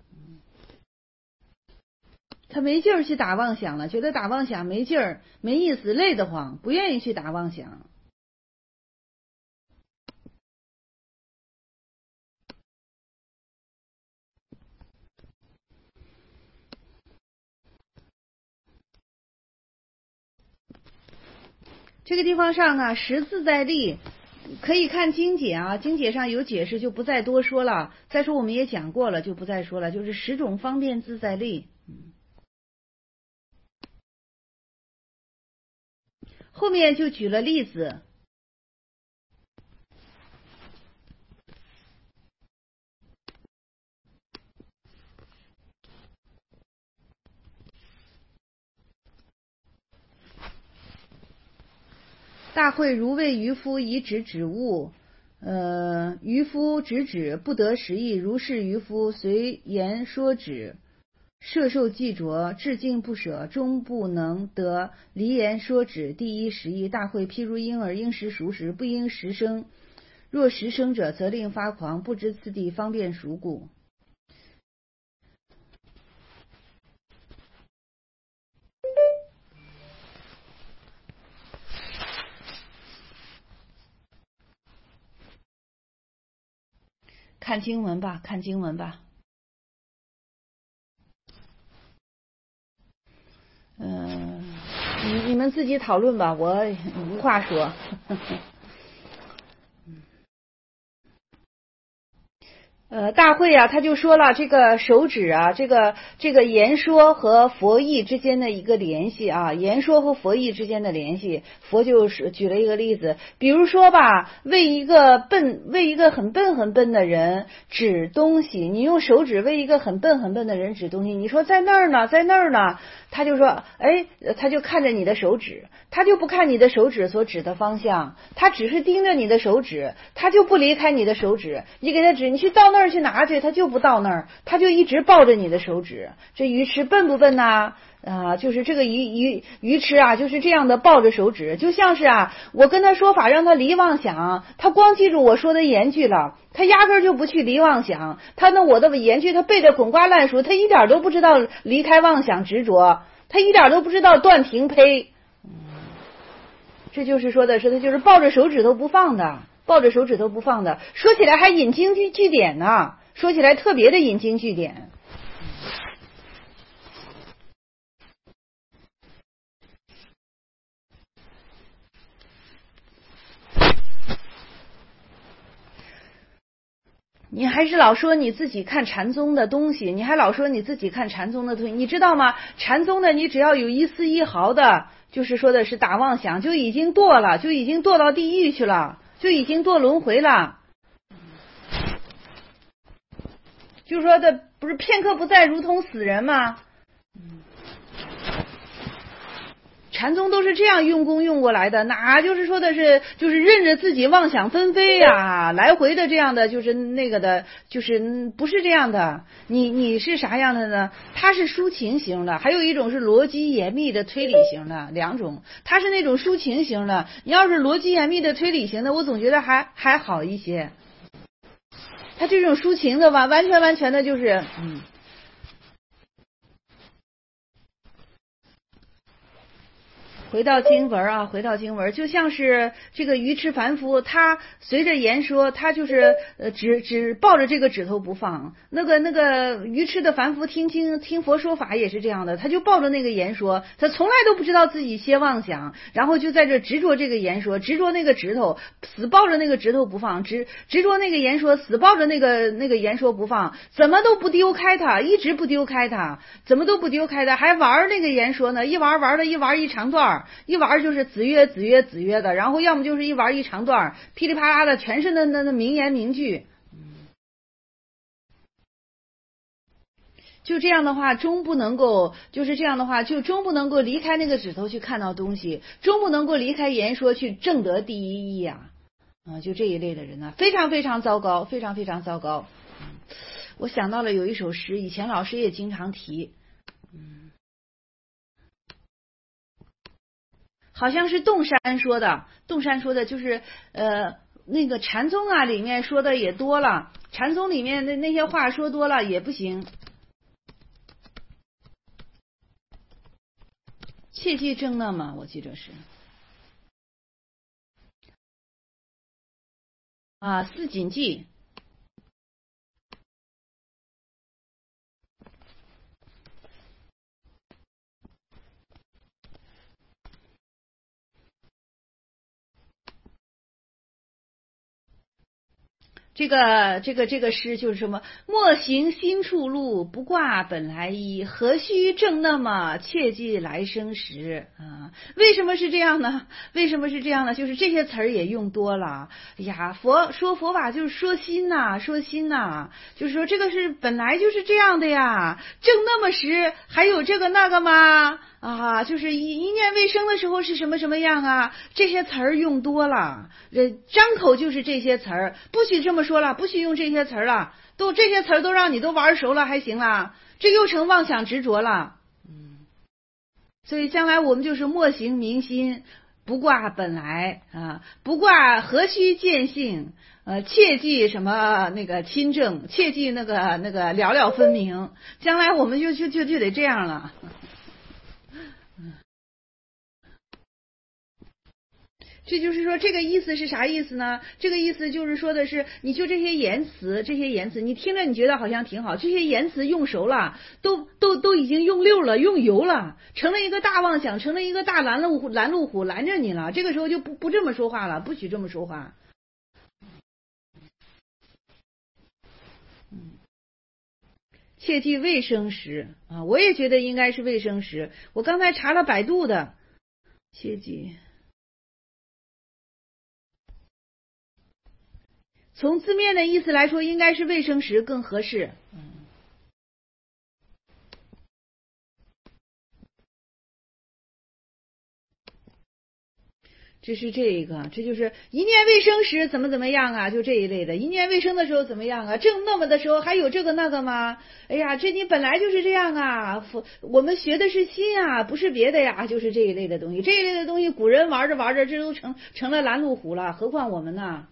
他没劲儿去打妄想了，觉得打妄想没劲儿，没意思，累得慌，不愿意去打妄想。这个地方上啊，十自在力可以看经解啊，经解上有解释，就不再多说了。再说我们也讲过了，就不再说了，就是十种方便自在力。后面就举了例子。大会如为渔夫以指指物，呃，渔夫指指不得时意，如是渔夫随言说指，摄受记着，至敬不舍，终不能得离言说指。第一时意，大会譬如婴儿，应时熟时，不应时生。若时生者，则令发狂，不知次第方便熟故。看经文吧，看经文吧。嗯，你你们自己讨论吧，我无话说。 呃，大会啊，他就说了这个手指啊，这个这个言说和佛意之间的一个联系啊，言说和佛意之间的联系，佛就是举了一个例子，比如说吧，为一个笨，为一个很笨很笨的人指东西，你用手指为一个很笨很笨的人指东西，你说在那儿呢，在那儿呢，他就说，哎，他就看着你的手指，他就不看你的手指所指的方向，他只是盯着你的手指，他就不离开你的手指，你给他指，你去到那儿去拿去，他就不到那儿，他就一直抱着你的手指。这鱼池笨不笨呐？啊，就是这个鱼鱼鱼池啊，就是这样的抱着手指，就像是啊，我跟他说法让他离妄想，他光记住我说的言句了，他压根儿就不去离妄想，他那我的言句他背得滚瓜烂熟，他一点都不知道离开妄想执着，他一点都不知道断停呸。这就是说的是，他就是抱着手指头不放的，抱着手指头不放的，说起来还引经据据典呢，说起来特别的引经据典。你还是老说你自己看禅宗的东西，你还老说你自己看禅宗的东西，你知道吗？禅宗的你只要有一丝一毫的，就是说的是打妄想，就已经堕了，就已经堕到地狱去了，就已经堕轮回了。就是说的不是片刻不在，如同死人吗？禅宗都是这样用功用过来的，哪就是说的是就是任着自己妄想纷飞呀、啊，来回的这样的，就是那个的，就是不是这样的。你你是啥样的呢？它是抒情型的，还有一种是逻辑严密的推理型的，两种。它是那种抒情型的，你要是逻辑严密的推理型的，我总觉得还还好一些。它这种抒情的完完全完全的就是嗯。回到经文啊，回到经文，就像是这个愚痴凡夫，他随着言说，他就是呃只只抱着这个指头不放。那个那个愚痴的凡夫听经听佛说法也是这样的，他就抱着那个言说，他从来都不知道自己歇妄想，然后就在这执着这个言说，执着那个指头，死抱着那个指头不放，执执着那个言说，死抱着那个那个言说不放，怎么都不丢开它，一直不丢开它，怎么都不丢开它，还玩那个言说呢，一玩玩了一玩一长段。一玩就是子曰子曰子曰的，然后要么就是一玩一长段，噼里啪啦的全是那那那名言名句。就这样的话，终不能够，就是这样的话，就终不能够离开那个指头去看到东西，终不能够离开言说去证得第一义啊！啊，就这一类的人呢，非常非常糟糕，非常非常糟糕。我想到了有一首诗，以前老师也经常提。好像是洞山说的，洞山说的就是呃那个禅宗啊里面说的也多了，禅宗里面的那些话说多了也不行，切记正那嘛，我记得是啊四谨记。这个这个这个诗就是什么？莫行新处路，不挂本来衣。何须正那么，切记来生时啊！为什么是这样呢？为什么是这样呢？就是这些词儿也用多了。哎呀，佛说佛法就是说心呐、啊，说心呐、啊，就是说这个是本来就是这样的呀。正那么时，还有这个那个吗？啊，就是一一念未生的时候是什么什么样啊？这些词儿用多了，呃，张口就是这些词儿，不许这么说了，不许用这些词儿了，都这些词儿都让你都玩熟了，还行啦？这又成妄想执着了。嗯，所以将来我们就是莫行明心，不挂本来啊，不挂何须见性，呃，切记什么那个亲正，切记那个那个了了分明。将来我们就就就就得这样了。这就是说，这个意思是啥意思呢？这个意思就是说的是，你就这些言辞，这些言辞，你听着你觉得好像挺好，这些言辞用熟了，都都都已经用溜了，用油了，成了一个大妄想，成了一个大拦路虎，拦路虎拦着你了。这个时候就不不这么说话了，不许这么说话。 切记未生时啊，我也觉得应该是未生时。我刚才查了百度的，切记。从字面的意思来说，应该是未生时更合适。嗯，这是这一个，这就是一念未生时怎么怎么样啊，就这一类的。一念未生的时候怎么样啊？正那么的时候还有这个那个吗？哎呀，这你本来就是这样啊，我们学的是心啊，不是别的呀，就是这一类的东西。这一类的东西，古人玩着玩着，这都成成了拦路虎了，何况我们呢？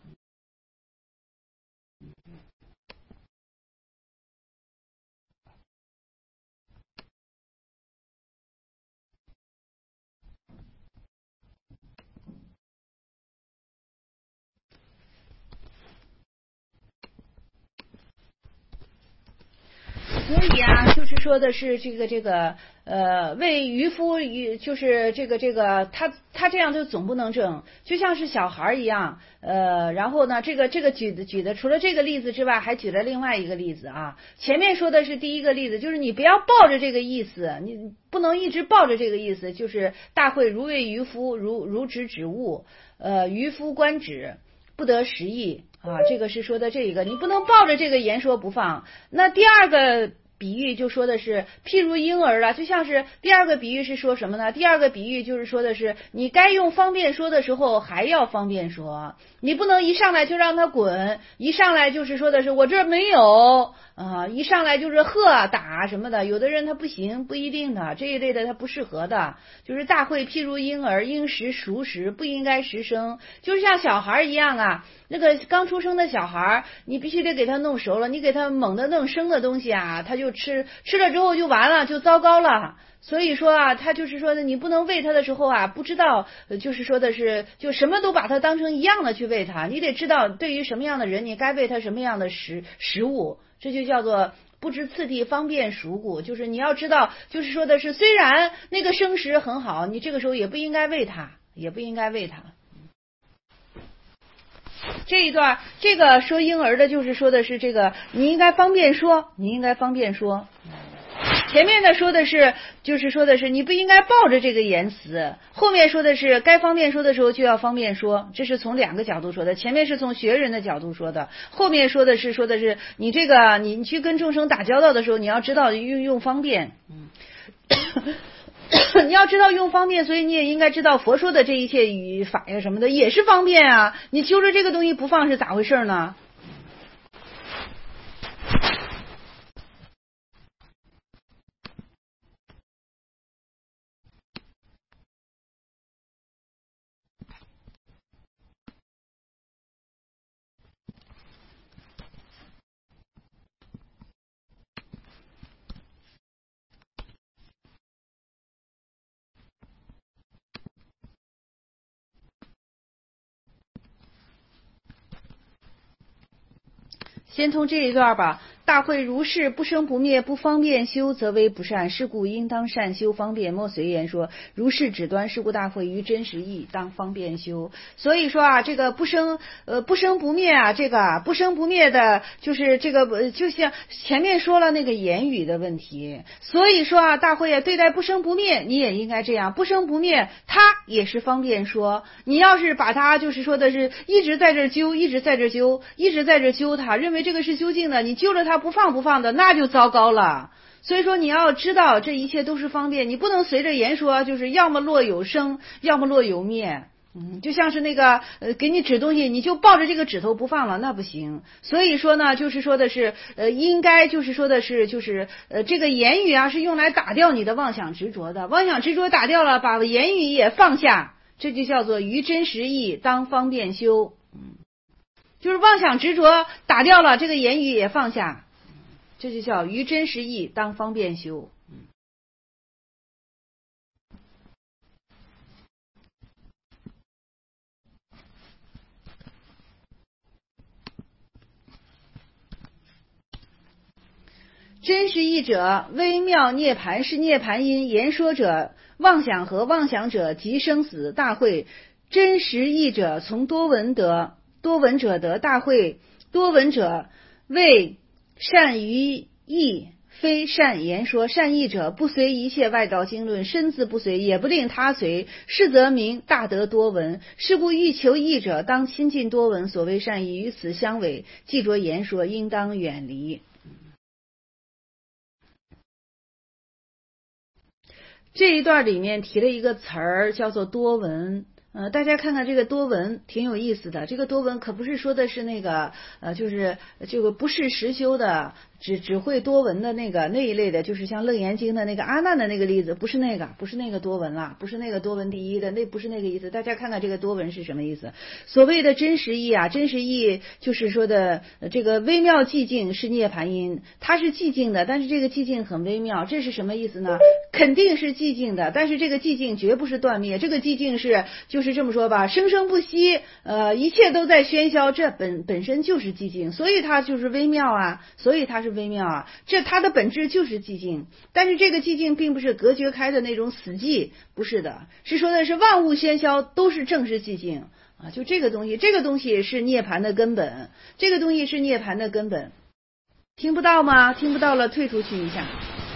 所以啊，就是说的是这个这个呃，为渔夫渔，就是这个这个他他这样就总不能正，就像是小孩一样，呃，然后呢，这个这个举的举的，除了这个例子之外，还举了另外一个例子啊。前面说的是第一个例子，就是你不要抱着这个意思，你不能一直抱着这个意思，就是大会如为渔夫，如如指指物，呃，渔夫观止，不得时意。啊，这个是说的这一个，你不能抱着这个言说不放。那第二个比喻就说的是，譬如婴儿了，就像是第二个比喻是说什么呢？第二个比喻就是说的是，你该用方便说的时候还要方便说，你不能一上来就让他滚，一上来就是说的是我这没有啊，一上来就是喝打什么的，有的人他不行，不一定的，这一类的他不适合的。就是大会譬如婴儿，应时熟食，不应该时生，就是像小孩一样啊。那个刚出生的小孩，你必须得给他弄熟了，你给他猛的弄生的东西啊，他就吃，吃了之后就完了，就糟糕了。所以说啊，他就是说的，你不能喂他的时候啊，不知道，就是说的是，就什么都把他当成一样的去喂他，你得知道对于什么样的人，你该喂他什么样的食食物，这就叫做不知次第方便熟故，就是你要知道，就是说的是，虽然那个生食很好，你这个时候也不应该喂他，也不应该喂他。这一段这个说婴儿的，就是说的是这个，你应该方便说，你应该方便说。前面的说的是，就是说的是你不应该抱着这个言辞，后面说的是该方便说的时候就要方便说，这是从两个角度说的。前面是从学人的角度说的，后面说的是说的是你这个你去跟众生打交道的时候，你要知道运用方便。嗯。你要知道用方便，所以你也应该知道佛说的这一切语法呀什么的也是方便啊。你揪着这个东西不放是咋回事呢？先从这一段吧。大会如是，不生不灭，不方便修，则为不善。是故应当善修方便。莫随言说，如是指端。是故大会于真实义，当方便修。所以说啊，这个不生呃不生不灭啊，这个不生不灭的，就是这个就像前面说了那个言语的问题。所以说啊，大会啊，对待不生不灭，你也应该这样。不生不灭，它也是方便说。你要是把它就是说的是一直在这揪，一直在这揪，一直在这揪它，认为这个是究竟的，你揪着它不放不放的，那就糟糕了。所以说你要知道这一切都是方便，你不能随着言说，就是要么落有生，要么落有灭。嗯，就像是那个呃，给你指东西，你就抱着这个指头不放了，那不行。所以说呢，就是说的是呃，应该就是说的是就是呃，这个言语啊是用来打掉你的妄想执着的，妄想执着打掉了，把言语也放下，这就叫做于真实义，当方便修。嗯，就是妄想执着打掉了，这个言语也放下。这就叫于真实义，当方便修。真实义者，微妙涅盘是涅盘因，言说者妄想和妄想者即生死大会。真实义者，从多闻得，多闻者得大会，多闻者为善于义， 非善言说。善意者，不随一切外道经论，身自不随，也不令他随，是则名大德多闻。是故欲求义者，当亲近多闻。所谓善意，与此相违，既着言说，应当远离。这一段里面提了一个词儿，叫做多闻。呃，大家看看这个多闻挺有意思的。这个多闻可不是说的是那个呃，就是这个不是实修的，只只会多闻的那个那一类的，就是像楞严经的那个阿难的那个例子，不是那个，不是那个多闻啦，不是那个多闻第一的，那不是那个意思。大家看看这个多闻是什么意思？所谓的真实义啊，真实义就是说的这个微妙寂静是涅槃因，它是寂静的，但是这个寂静很微妙，这是什么意思呢？肯定是寂静的，但是这个寂静绝不是断灭，这个寂静是就是这么说吧，生生不息，呃，一切都在喧嚣，这本本身就是寂静，所以它就是微妙啊，所以它是微妙啊，这它的本质就是寂静。但是这个寂静并不是隔绝开的那种死寂，不是的，是说的是万物喧嚣都是正是寂静啊，就这个东西，这个东西是涅槃的根本，这个东西是涅槃的根本。听不到吗？听不到了，退出去一下。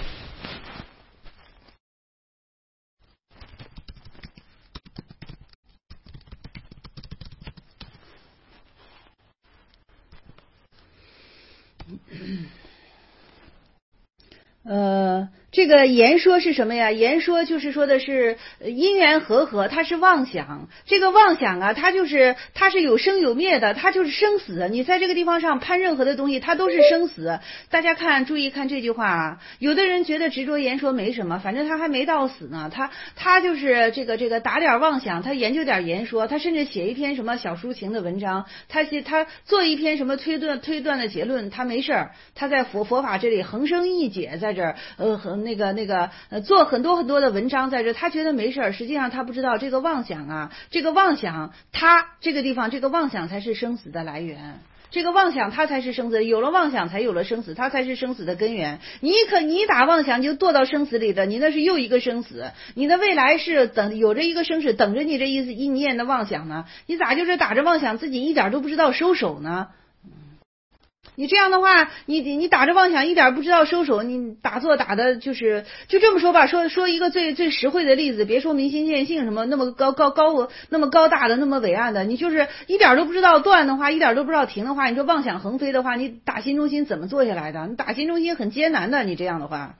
呃，这个言说是什么呀？言说就是说的是因缘和合，它是妄想。这个妄想啊，它就是它是有生有灭的，它就是生死。你在这个地方上攀任何的东西，它都是生死。大家看，注意看这句话啊。有的人觉得执着言说没什么，反正他还没到死呢，他他就是这个这个打点妄想，他研究点言说，他甚至写一篇什么小抒情的文章，他写他做一篇什么推断推断的结论，他没事儿，他在佛佛法这里恒生义解，在这儿呃和那个那个呃做很多很多的文章在这，他觉得没事儿，实际上他不知道这个妄想啊，这个妄想，他这个地方这个妄想才是生死的来源。这个妄想它才是生死，有了妄想才有了生死，它才是生死的根源。你可你一打妄想就堕到生死里的，你那是又一个生死，你的未来是等有着一个生死等着你这一一念的妄想呢，你咋就是打着妄想自己一点都不知道收手呢？你这样的话，你你打着妄想一点不知道收手，你打坐打的就是就这么说吧，说说一个最最实惠的例子，别说明心见性什么那么高高高那么高大的那么伟岸的，你就是一点都不知道断的话，一点都不知道停的话，你说妄想横飞的话，你打心中心怎么做下来的？你打心中心很艰难的，你这样的话，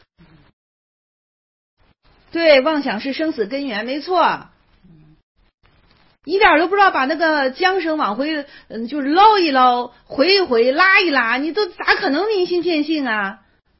对，妄想是生死根源，没错。一点都不知道把那个缰绳往回，嗯，就是捞一捞，回一回，拉一拉，你都咋可能明心见性啊？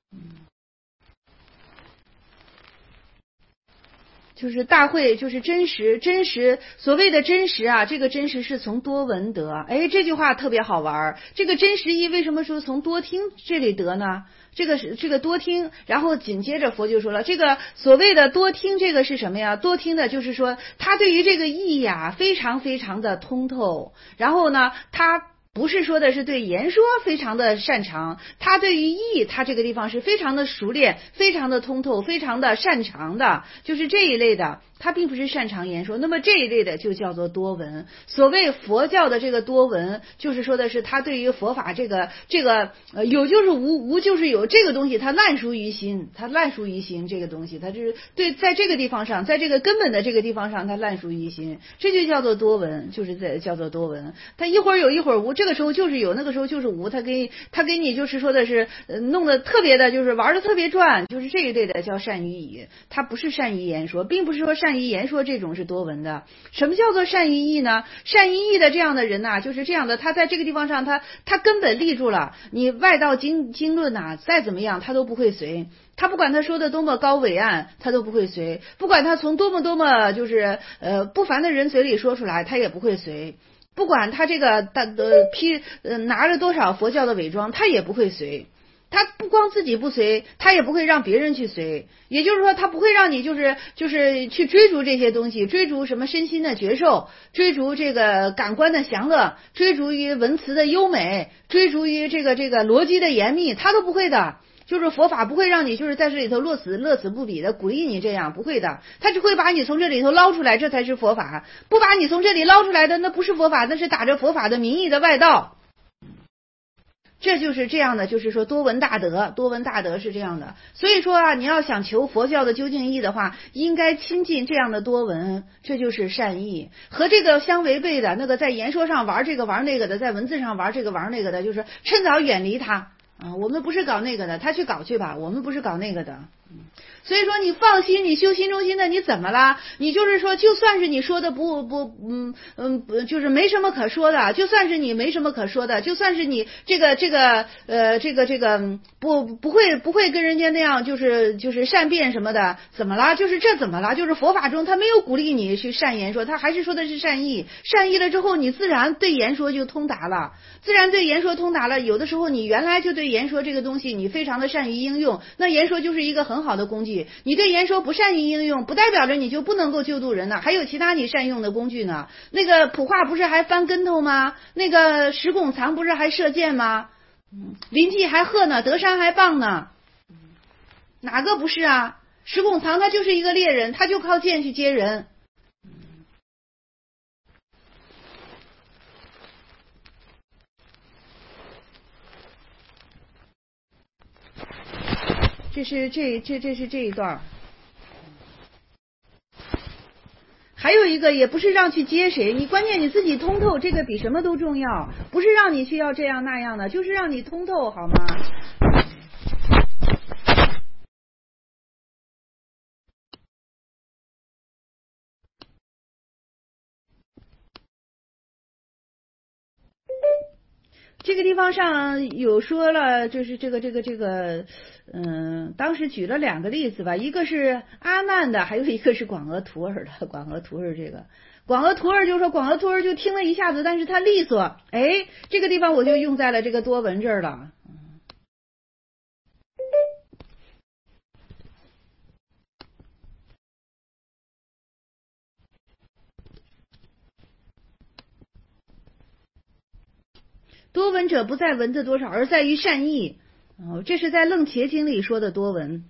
就是大会，就是真实，真实，所谓的真实啊，这个真实是从多闻得。哎，这句话特别好玩。这个真实义为什么说从多听这里得呢？这个是这个多听，然后紧接着佛就说了，这个所谓的多听，这个是什么呀？多听的就是说，他对于这个义呀，非常非常的通透，然后呢，他不是说的是对言说非常的擅长，他对于义，他这个地方是非常的熟练，非常的通透，非常的擅长的，就是这一类的。他并不是擅长言说，那么这一类的就叫做多闻。所谓佛教的这个多闻，就是说的是他对于佛法这个这个呃有就是无，无就是有，这个东西他烂熟于心，他烂熟于心，这个东西他就是对在这个地方上，在这个根本的这个地方上，他烂熟于心，这就叫做多闻，就是在叫做多闻。他一会儿有一会儿无，这个时候就是有，那个时候就是无，他给他给你就是说的是呃弄得特别的，就是玩的特别转，就是这一类的叫善于义，他不是善于言说，并不是说善于言说这种是多闻的。什么叫做善于义呢？善于义的这样的人呐、啊，就是这样的，他在这个地方上，他他根本立住了。你外道经经论呐、啊，再怎么样他都不会随。他不管他说的多么高伟岸，他都不会随；不管他从多么多么就是呃不凡的人嘴里说出来，他也不会随；不管他这个大呃披呃拿着多少佛教的伪装，他也不会随。他不光自己不随，他也不会让别人去随。也就是说，他不会让你就是就是去追逐这些东西，追逐什么身心的觉受，追逐这个感官的享乐，追逐于文词的优美，追逐于这个这个逻辑的严密，他都不会的。就是佛法不会让你就是在这里头乐此乐此不彼的鼓励你这样，不会的，他只会把你从这里头捞出来，这才是佛法。不把你从这里捞出来的，那不是佛法，那是打着佛法的名义的外道。 这就是这样的，就是说多闻大德，多闻大德是这样的。所以说啊，你要想求佛教的究竟义的话，应该亲近这样的多闻，这就是善意。和这个相违背的，那个在言说上玩这个玩那个的，在文字上玩这个玩那个的，就是趁早远离他啊！我们不是搞那个的，他去搞去吧，我们不是搞那个的。所以说你放心，你修心中心的，你怎么了？你就是说，就算是你说的不不嗯嗯不，就是没什么可说的，就算是你没什么可说的，就算是你这个这个呃这个这个不不会不会跟人家那样，就是就是善辩什么的，怎么了？就是这怎么了？就是佛法中他没有鼓励你去善言说，他还是说的是善意，善意了之后，你自然对言说就通达了，自然对言说通达了。有的时候你原来就对言说这个东西你非常的善于应用，那言说就是一个很好的工具。你对言说不善于应用，不代表着你就不能够救度人呢，还有其他你善用的工具呢。那个普化不是还翻跟头吗？那个石拱藏不是还射箭吗？临济还鹤呢，德山还棒呢，哪个不是啊？石拱藏他就是一个猎人，他就靠箭去接人。这是这这这是这一段。还有一个也不是让去接谁，你关键你自己通透，这个比什么都重要，不是让你去要这样那样的，就是让你通透，好吗？这个地方上有说了，就是这个这个这个，嗯，当时举了两个例子吧，一个是阿难的，还有一个是广额徒儿的。广额徒儿这个，广额徒儿就说广额徒儿就听了一下子，但是他利索，哎，这个地方我就用在了这个多闻这儿了。多闻者不在文字多少，而在于善意。哦，这是在《楞伽经》里说的多闻。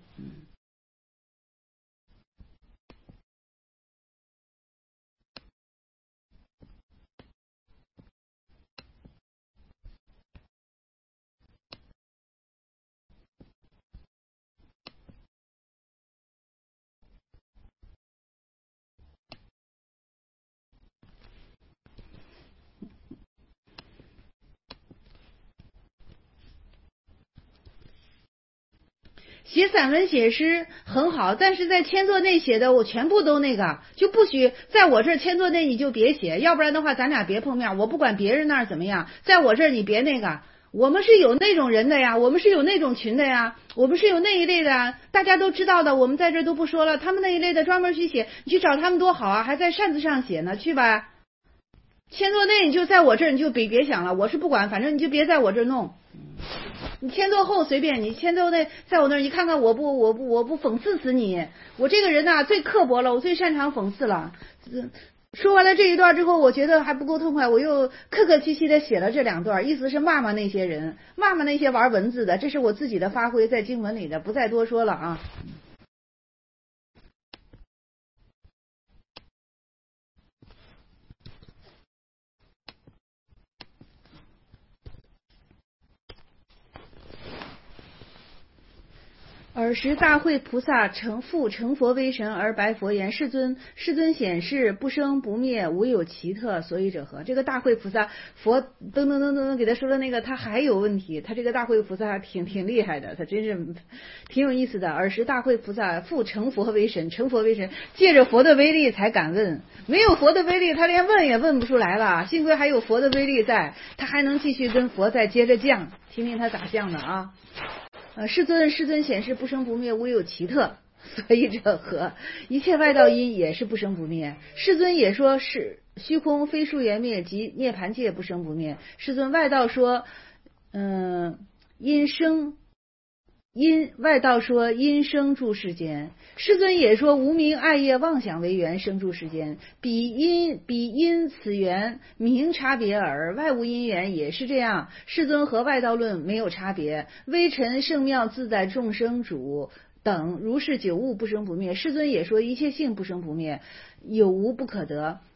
写散文写诗很好，但是在千作内写的我全部都那个，就不许在我这儿千作内你就别写，要不然的话咱俩别碰面，我不管别人那儿怎么样，在我这儿你别那个。我们是有那种人的呀，我们是有那种群的呀，我们是有那一类的，大家都知道的，我们在这都不说了，他们那一类的专门去写，你去找他们多好啊，还在扇子上写呢，去吧。千作内你就在我这儿你就别别想了，我是不管，反正你就别在我这儿弄。你迁奏后随便，你迁奏那在我那儿，你看看我不我不我不讽刺死你！我这个人呐、啊、最刻薄了，我最擅长讽刺了。说完了这一段之后，我觉得还不够痛快，我又客客气气的写了这两段，意思是骂骂那些人，骂骂那些玩文字的，这是我自己的发挥在经文里的，不再多说了啊。尔时大慧菩萨成复成佛为神而白佛言：世尊，世尊显示不生不灭，无有奇特，所以者何？这个大慧菩萨佛噔噔噔噔噔给他说的那个，他还有问题，他这个大慧菩萨挺挺厉害的，他真是挺有意思的。尔时大慧菩萨复成佛为神，成佛为神，借着佛的威力才敢问，没有佛的威力，他连问也问不出来了。幸亏还有佛的威力在，他还能继续跟佛再接着犟，听听他咋犟的啊。呃，世尊，世尊显示不生不灭，无有奇特，所以者何？一切外道因也是不生不灭。世尊也说是虚空非数缘灭及涅盘界不生不灭。世尊外道说，嗯、呃，因生。因外道说因生住世间，世尊也说无明爱业妄想为缘生住世间，彼因彼因此缘名差别耳，外无因缘也是这样。世尊和外道论没有差别，微尘圣妙自在众生主等如是九物不生不灭。世尊也说一切性不生不灭，有无不可得。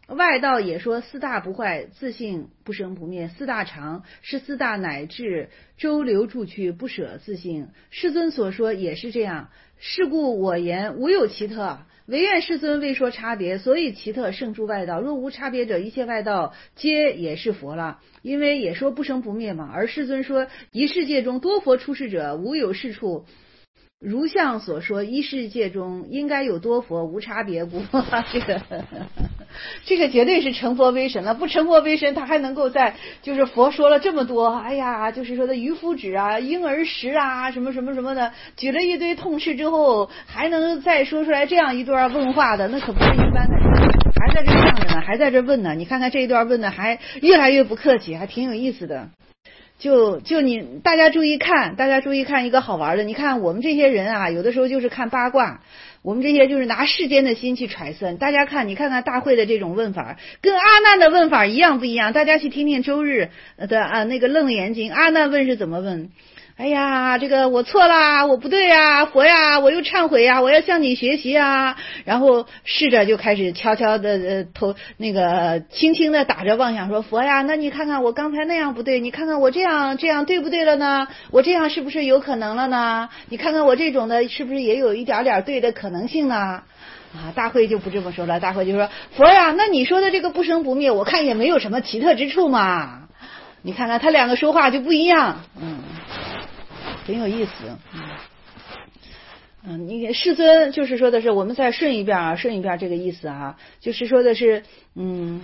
外道也说四大不坏，自性不生不灭，四大常是四大乃至周流住去，不舍自性。世尊所说也是这样，是故我言无有奇特，唯愿世尊未说差别，所以奇特胜诸外道。若无差别者，一切外道皆也是佛了，因为也说不生不灭嘛。而世尊说一世界中多佛出世者，无有是处。如像所说，一世界中应该有多佛，无差别故。这个这个绝对是成佛为神了，不成佛为神，他还能够在就是佛说了这么多，哎呀，就是说的渔夫指啊、婴儿食啊，什么什么什么的，举了一堆痛斥之后，还能再说出来这样一段问话的，那可不是一般的人，还在这样着呢，还在这问呢。你看看这一段问的还越来越不客气，还挺有意思的。就就你大家注意看，大家注意看一个好玩的，你看我们这些人啊，有的时候就是看八卦，我们这些就是拿世间的心去揣测。大家看，你看看大会的这种问法，跟阿难的问法一样不一样？大家去听听周日的啊那个楞严经，阿难问是怎么问？哎呀，这个我错啦，我不对呀，佛呀，我又忏悔呀，我要向你学习啊。然后侍者就开始悄悄的呃头那个轻轻的打着妄想说，佛呀，那你看看我刚才那样不对，你看看我这样这样对不对了呢？我这样是不是有可能了呢？你看看我这种的是不是也有一点点对的可能性呢？啊，大会就不这么说了，大会就说，佛呀，那你说的这个不生不灭，我看也没有什么奇特之处嘛。你看看他两个说话就不一样，嗯。挺有意思，嗯，嗯，你世尊就是说的是，我们再顺一遍啊，顺一遍这个意思啊，就是说的是，嗯，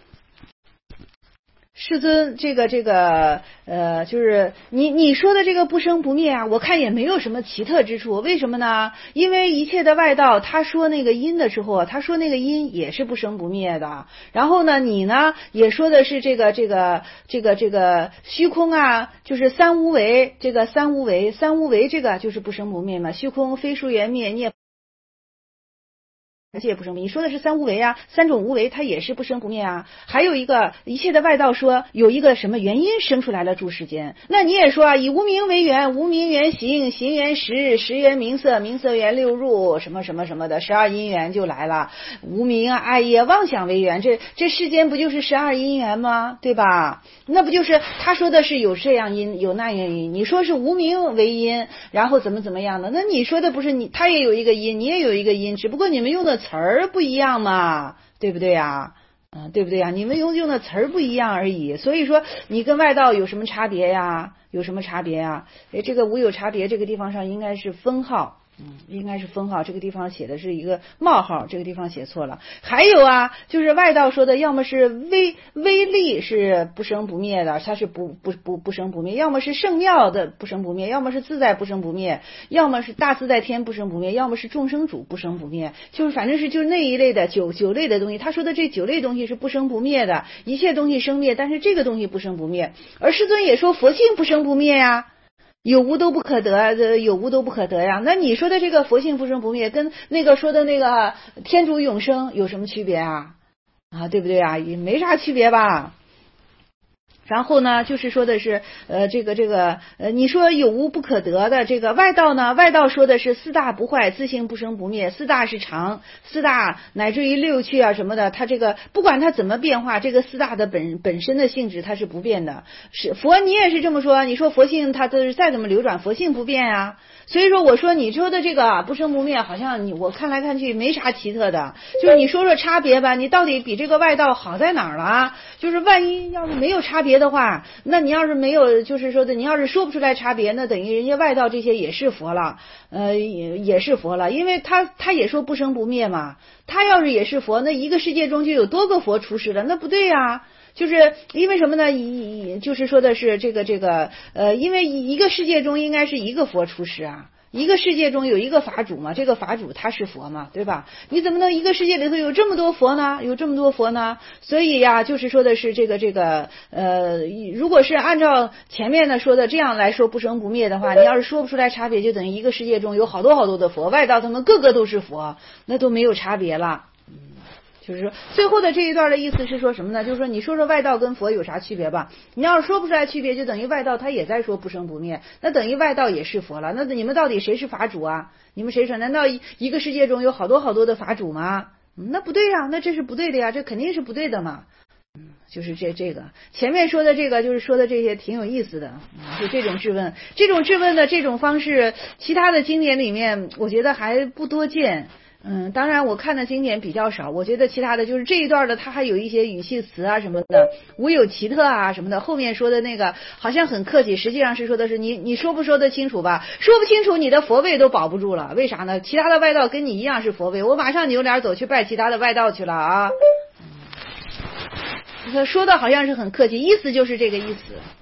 世尊这个这个呃，就是你你说的这个不生不灭啊，我看也没有什么奇特之处，为什么呢？因为一切的外道，他说那个因的时候，他说那个因也是不生不灭的。然后呢，你呢也说的是这个这个这个这个虚空啊，就是三无为，这个三无为，三无为这个就是不生不灭嘛，虚空非殊缘灭涅。而且也不生不灭，你说的是三无为啊，三种无为它也是不生不灭啊。还有一个一切的外道说有一个什么原因生出来了诸世间，那你也说啊，以无明为缘，无明缘行，行缘识，识缘名色，名色缘六入，什么什么什么的，十二因缘就来了。无明啊、爱业、妄想为缘，这这世间不就是十二因缘吗？对吧？那不就是他说的是有这样因，有那样因，你说是无明为因，然后怎么怎么样的？那你说的不是你，他也有一个因，你也有一个因，只不过你们用的词儿不一样嘛，对不对呀？嗯，对不对呀？你们用用的词儿不一样而已。所以说，你跟外道有什么差别呀？有什么差别呀？哎，这个无有差别，这个地方上应该是分号。嗯，应该是分号，这个地方写的是一个冒号，这个地方写错了。还有啊，就是外道说的，要么是威威力是不生不灭的，它是不不不不生不灭；要么是圣妙的不生不灭；要么是自在不生不灭；要么是大自在天不生不灭；要么是众生主不生不灭。就是反正是就是那一类的九九类的东西。他说的这九类东西是不生不灭的，一切东西生灭，但是这个东西不生不灭。而世尊也说佛性不生不灭呀。有无都不可得，有无都不可得呀。那你说的这个佛性不生不灭，跟那个说的那个天主永生有什么区别啊？啊，对不对啊？也没啥区别吧。然后呢，就是说的是，呃，这个这个，呃，你说有无不可得的这个外道呢？外道说的是四大不坏，自性不生不灭，四大是常，四大乃至于六趣啊什么的，它这个不管它怎么变化，这个四大的本本身的性质它是不变的。是佛，你也是这么说，你说佛性它都是再怎么流转，佛性不变啊。所以说，我说你说的这个不生不灭，好像你我看来看去没啥奇特的，就是你说说差别吧，你到底比这个外道好在哪儿了？就是万一要是没有差别的话，那你要是没有，就是说的，你要是说不出来差别，那等于人家外道这些也是佛了，呃，也也是佛了，因为他他也说不生不灭嘛，他要是也是佛，那一个世界中就有多个佛出世了，那不对呀。就是因为什么呢？一就是说的是这个这个呃，因为一个世界中应该是一个佛出世啊，一个世界中有一个法主嘛，这个法主他是佛嘛，对吧？你怎么能一个世界里头有这么多佛呢？有这么多佛呢？所以呀，就是说的是这个这个呃，如果是按照前面的说的这样来说不生不灭的话，你要是说不出来差别，就等于一个世界中有好多好多的佛，外道他们个个都是佛，那都没有差别了。就是说，最后的这一段的意思是说什么呢？就是说，你说说外道跟佛有啥区别吧？你要是说不出来区别，就等于外道他也在说不生不灭，那等于外道也是佛了。那你们到底谁是法主啊？你们谁说？难道一个世界中有好多好多的法主吗？ 嗯，那不对呀，那这是不对的呀，这肯定是不对的嘛。嗯，就是这这个前面说的这个，就是说的这些挺有意思的，嗯、就这种质问，这种质问的这种方式，其他的经典里面我觉得还不多见。嗯，当然我看的经典比较少，我觉得其他的就是这一段的，它还有一些语气词啊什么的，无有奇特啊什么的。后面说的那个好像很客气，实际上是说的是你你说不说得清楚吧？说不清楚，你的佛位都保不住了。为啥呢？其他的外道跟你一样是佛位，我马上扭脸走去拜其他的外道去了啊。他说的好像是很客气，意思就是这个意思。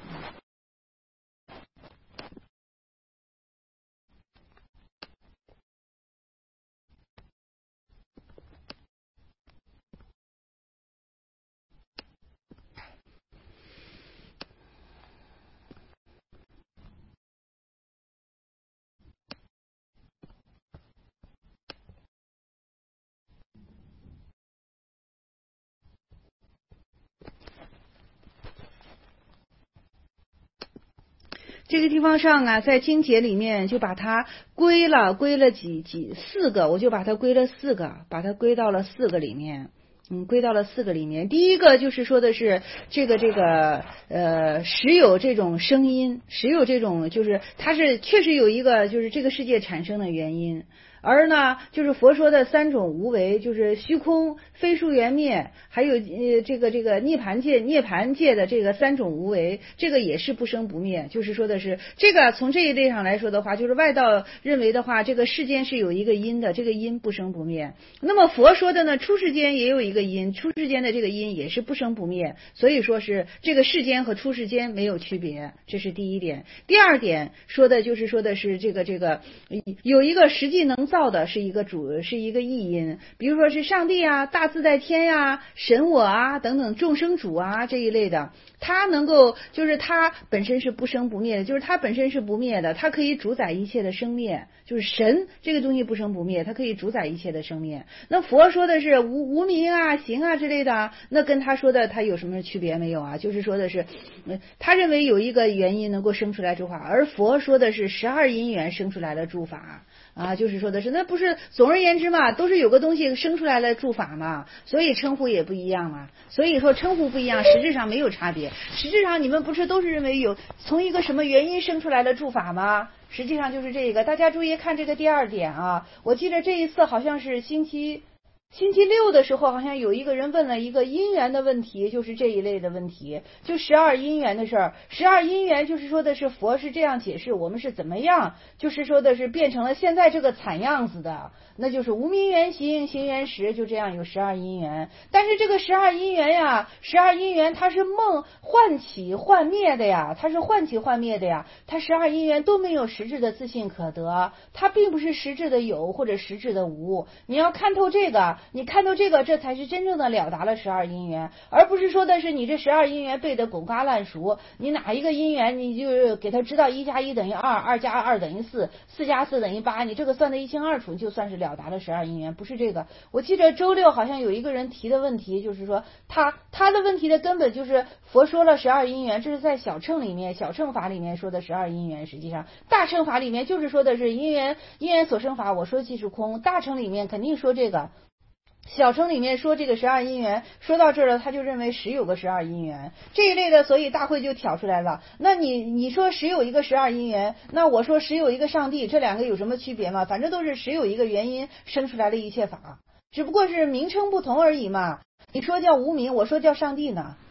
这个地方上啊，在经节里面就把它归了，归了几几四个，我就把它归了四个，把它归到了四个里面。嗯，归到了四个里面。第一个就是说的是这个这个呃，实有这种声音，实有这种就是它是确实有一个就是这个世界产生的原因。而呢，就是佛说的三种无为，就是虚空、非数缘灭，还有呃这个这个涅盘界、涅盘界的这个三种无为，这个也是不生不灭。就是说的是这个从这一类上来说的话，就是外道认为的话，这个世间是有一个因的，这个因不生不灭。那么佛说的呢，出世间也有一个因，出世间的这个因也是不生不灭，所以说是这个世间和出世间没有区别，这是第一点。第二点说的就是说的是这个这个有一个实际能造的是一个主，是一个意因，比如说是上帝啊、大自在天呀、啊、神我啊等等众生主啊这一类的，它能够就是它本身是不生不灭的，就是它本身是不灭的，它可以主宰一切的生灭，就是神这个东西不生不灭，它可以主宰一切的生灭。那佛说的是无无明啊、行啊之类的，那跟他说的他有什么区别没有啊？就是说的是，他认为有一个原因能够生出来诸法，而佛说的是十二因缘生出来的诸法。啊，就是说的是，那不是总而言之嘛，都是有个东西生出来的诸法嘛，所以称呼也不一样嘛。所以说称呼不一样，实质上没有差别。实质上你们不是都是认为有从一个什么原因生出来的诸法吗？实际上就是这个。大家注意看这个第二点啊，我记得这一次好像是星期。星期六的时候，好像有一个人问了一个因缘的问题，就是这一类的问题，就十二因缘的事儿。十二因缘就是说的是佛是这样解释，我们是怎么样，就是说的是变成了现在这个惨样子的，那就是无明缘行，行缘识，就这样有十二因缘。但是这个十二因缘呀，十二因缘它是梦幻起幻灭的呀，它是幻起幻灭的呀，它十二因缘都没有实质的自信可得，它并不是实质的有或者实质的无。你要看透这个。你看到这个，这才是真正的了达了十二因缘，而不是说的是你这十二因缘背得滚瓜烂熟，你哪一个因缘你就给他知道一加一等于二，二加二等于四，四加四等于八，你这个算得一清二楚，就算是了达了十二因缘，不是这个。我记得周六好像有一个人提的问题，就是说他他的问题的根本就是佛说了十二因缘，这是在小乘里面，小乘法里面说的十二因缘，实际上大乘法里面就是说的是因缘因缘所生法，我说即是空，大乘里面肯定说这个。小乘里面说这个十二因缘，说到这儿了，他就认为实有个十二因缘这一类的，所以大会就挑出来了。那你你说实有一个十二因缘，那我说实有一个上帝，这两个有什么区别吗？反正都是实有一个原因生出来的一切法，只不过是名称不同而已嘛。你说叫无名，我说叫上帝呢。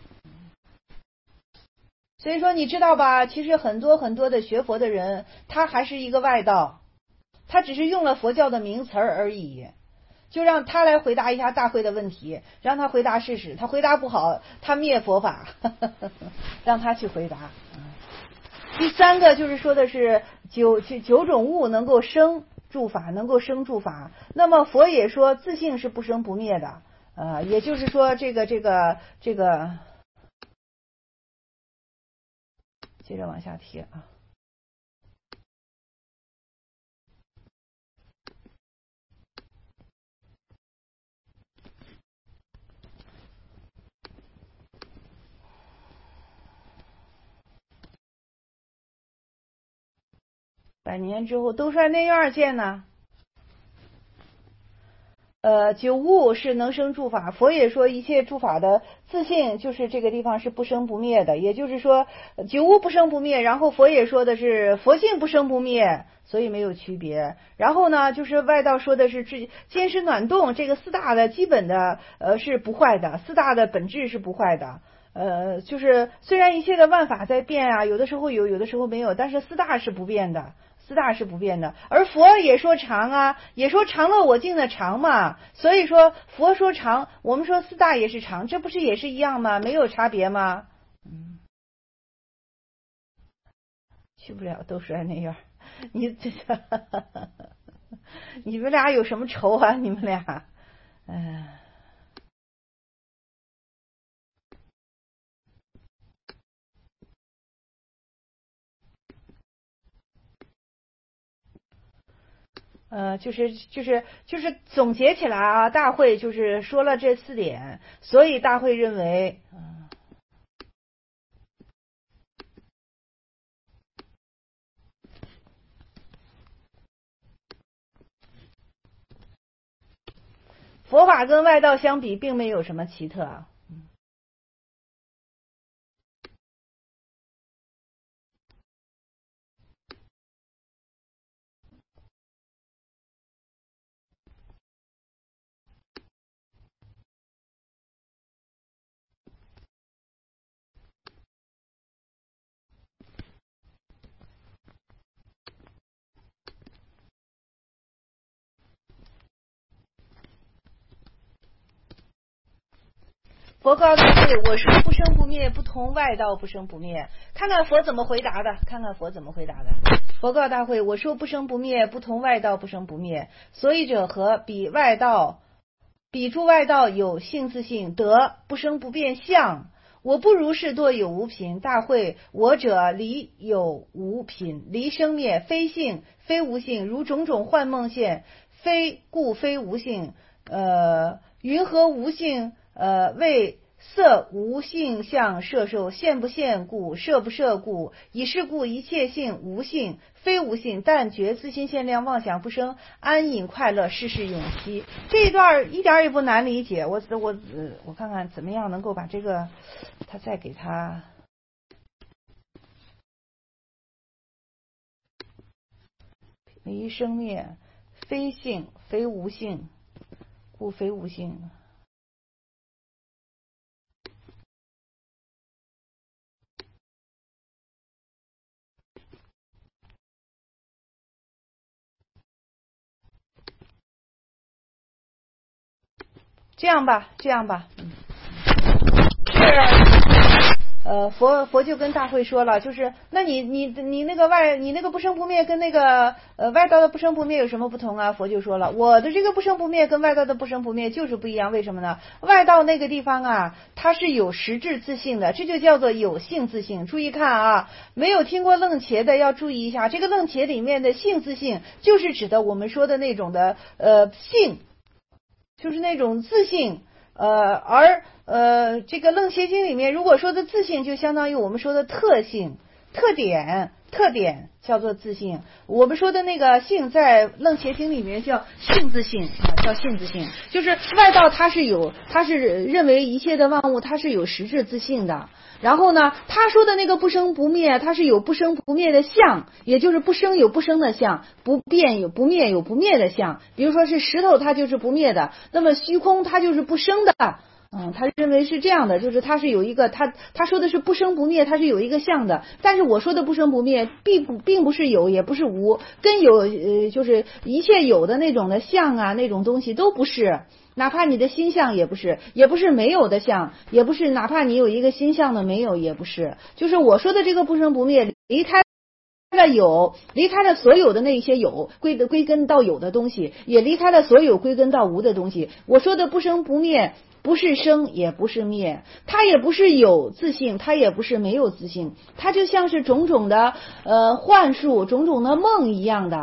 所以说你知道吧？其实很多很多的学佛的人，他还是一个外道，他只是用了佛教的名词而已。就让他来回答一下大会的问题，让他回答事实，他回答不好，他灭佛法，呵呵呵让他去回答。第三个就是说的是九九种物能够生诸法，能够生诸法。那么佛也说自性是不生不灭的，呃，也就是说这个这个这个，接着往下提啊。百年之后，兜率内院见呢。 呃，九物是能生诸法，佛也说一切诸法的自性就是这个地方是不生不灭的，也就是说九物不生不灭，然后佛也说的是佛性不生不灭，所以没有区别。然后呢，就是外道说的是坚湿暖动，这个四大的基本的呃是不坏的，四大的本质是不坏的。呃，就是虽然一切的万法在变啊，有的时候有，有的时候没有，但是四大是不变的。四大是不变的，而佛也说常啊，也说常乐我净的常嘛，所以说佛说常，我们说四大也是常，这不是也是一样吗？没有差别吗？嗯，去不了兜率那院，你这你们俩有什么仇啊？你们俩，嗯。呃，就是就是就是总结起来啊，大会就是说了这四点，所以大会认为，嗯、佛法跟外道相比，并没有什么奇特啊。佛告大会，我说不生不灭，不同外道不生不灭。看看佛怎么回答的，看看佛怎么回答的。佛告大会，我说不生不灭，不同外道不生不灭。所以者何？彼外道，彼诸外道有性自性，得不生不变相。我不如是多有无品。大会，我者离有无品，离生灭，非性非无性，如种种幻梦现，非故非无性。呃，云何无性？呃，为色无性相摄受，现不现故，摄不摄故，以是故一切性无性非无性，但觉自心限量妄想不生，安隐快乐，世事永息。这一段一点也不难理解，我我我看看怎么样能够把这个他再给他离生灭，非性非无性，故非无性。这样吧，这样吧，嗯，是，呃，佛佛就跟大会说了，就是那你你你那个外你那个不生不灭跟那个呃外道的不生不灭有什么不同啊？佛就说了，我的这个不生不灭跟外道的不生不灭就是不一样，为什么呢？外道那个地方啊，它是有实质自性的，这就叫做有性自性。注意看啊，没有听过楞伽的要注意一下，这个楞伽里面的性自性就是指的我们说的那种的呃性。就是那种自性，呃，而呃，这个楞伽经里面如果说的自性，就相当于我们说的特性、特点、特点叫做自性。我们说的那个性，在楞伽经里面叫性自性啊，叫性自性。就是外道它是有，它是认为一切的万物它是有实质自性的。然后呢，他说的那个不生不灭，它是有不生不灭的相，也就是不生有不生的相，不变有不灭有不灭的相。比如说是石头，它就是不灭的，那么虚空它就是不生的。嗯，他认为是这样的，就是它是有一个，他他说的是不生不灭，它是有一个相的。但是我说的不生不灭，并不并不是有，也不是无，跟有呃就是一切有的那种的相啊，那种东西都不是。哪怕你的心相也不是，也不是没有的相，也不是哪怕你有一个心相的没有，也不是。就是我说的这个不生不灭，离开了有，离开了所有的那些有归的归根到有的东西，也离开了所有归根到无的东西。我说的不生不灭，不是生也不是灭，它也不是有自性，它也不是没有自性，它就像是种种的呃幻术，种种的梦一样的。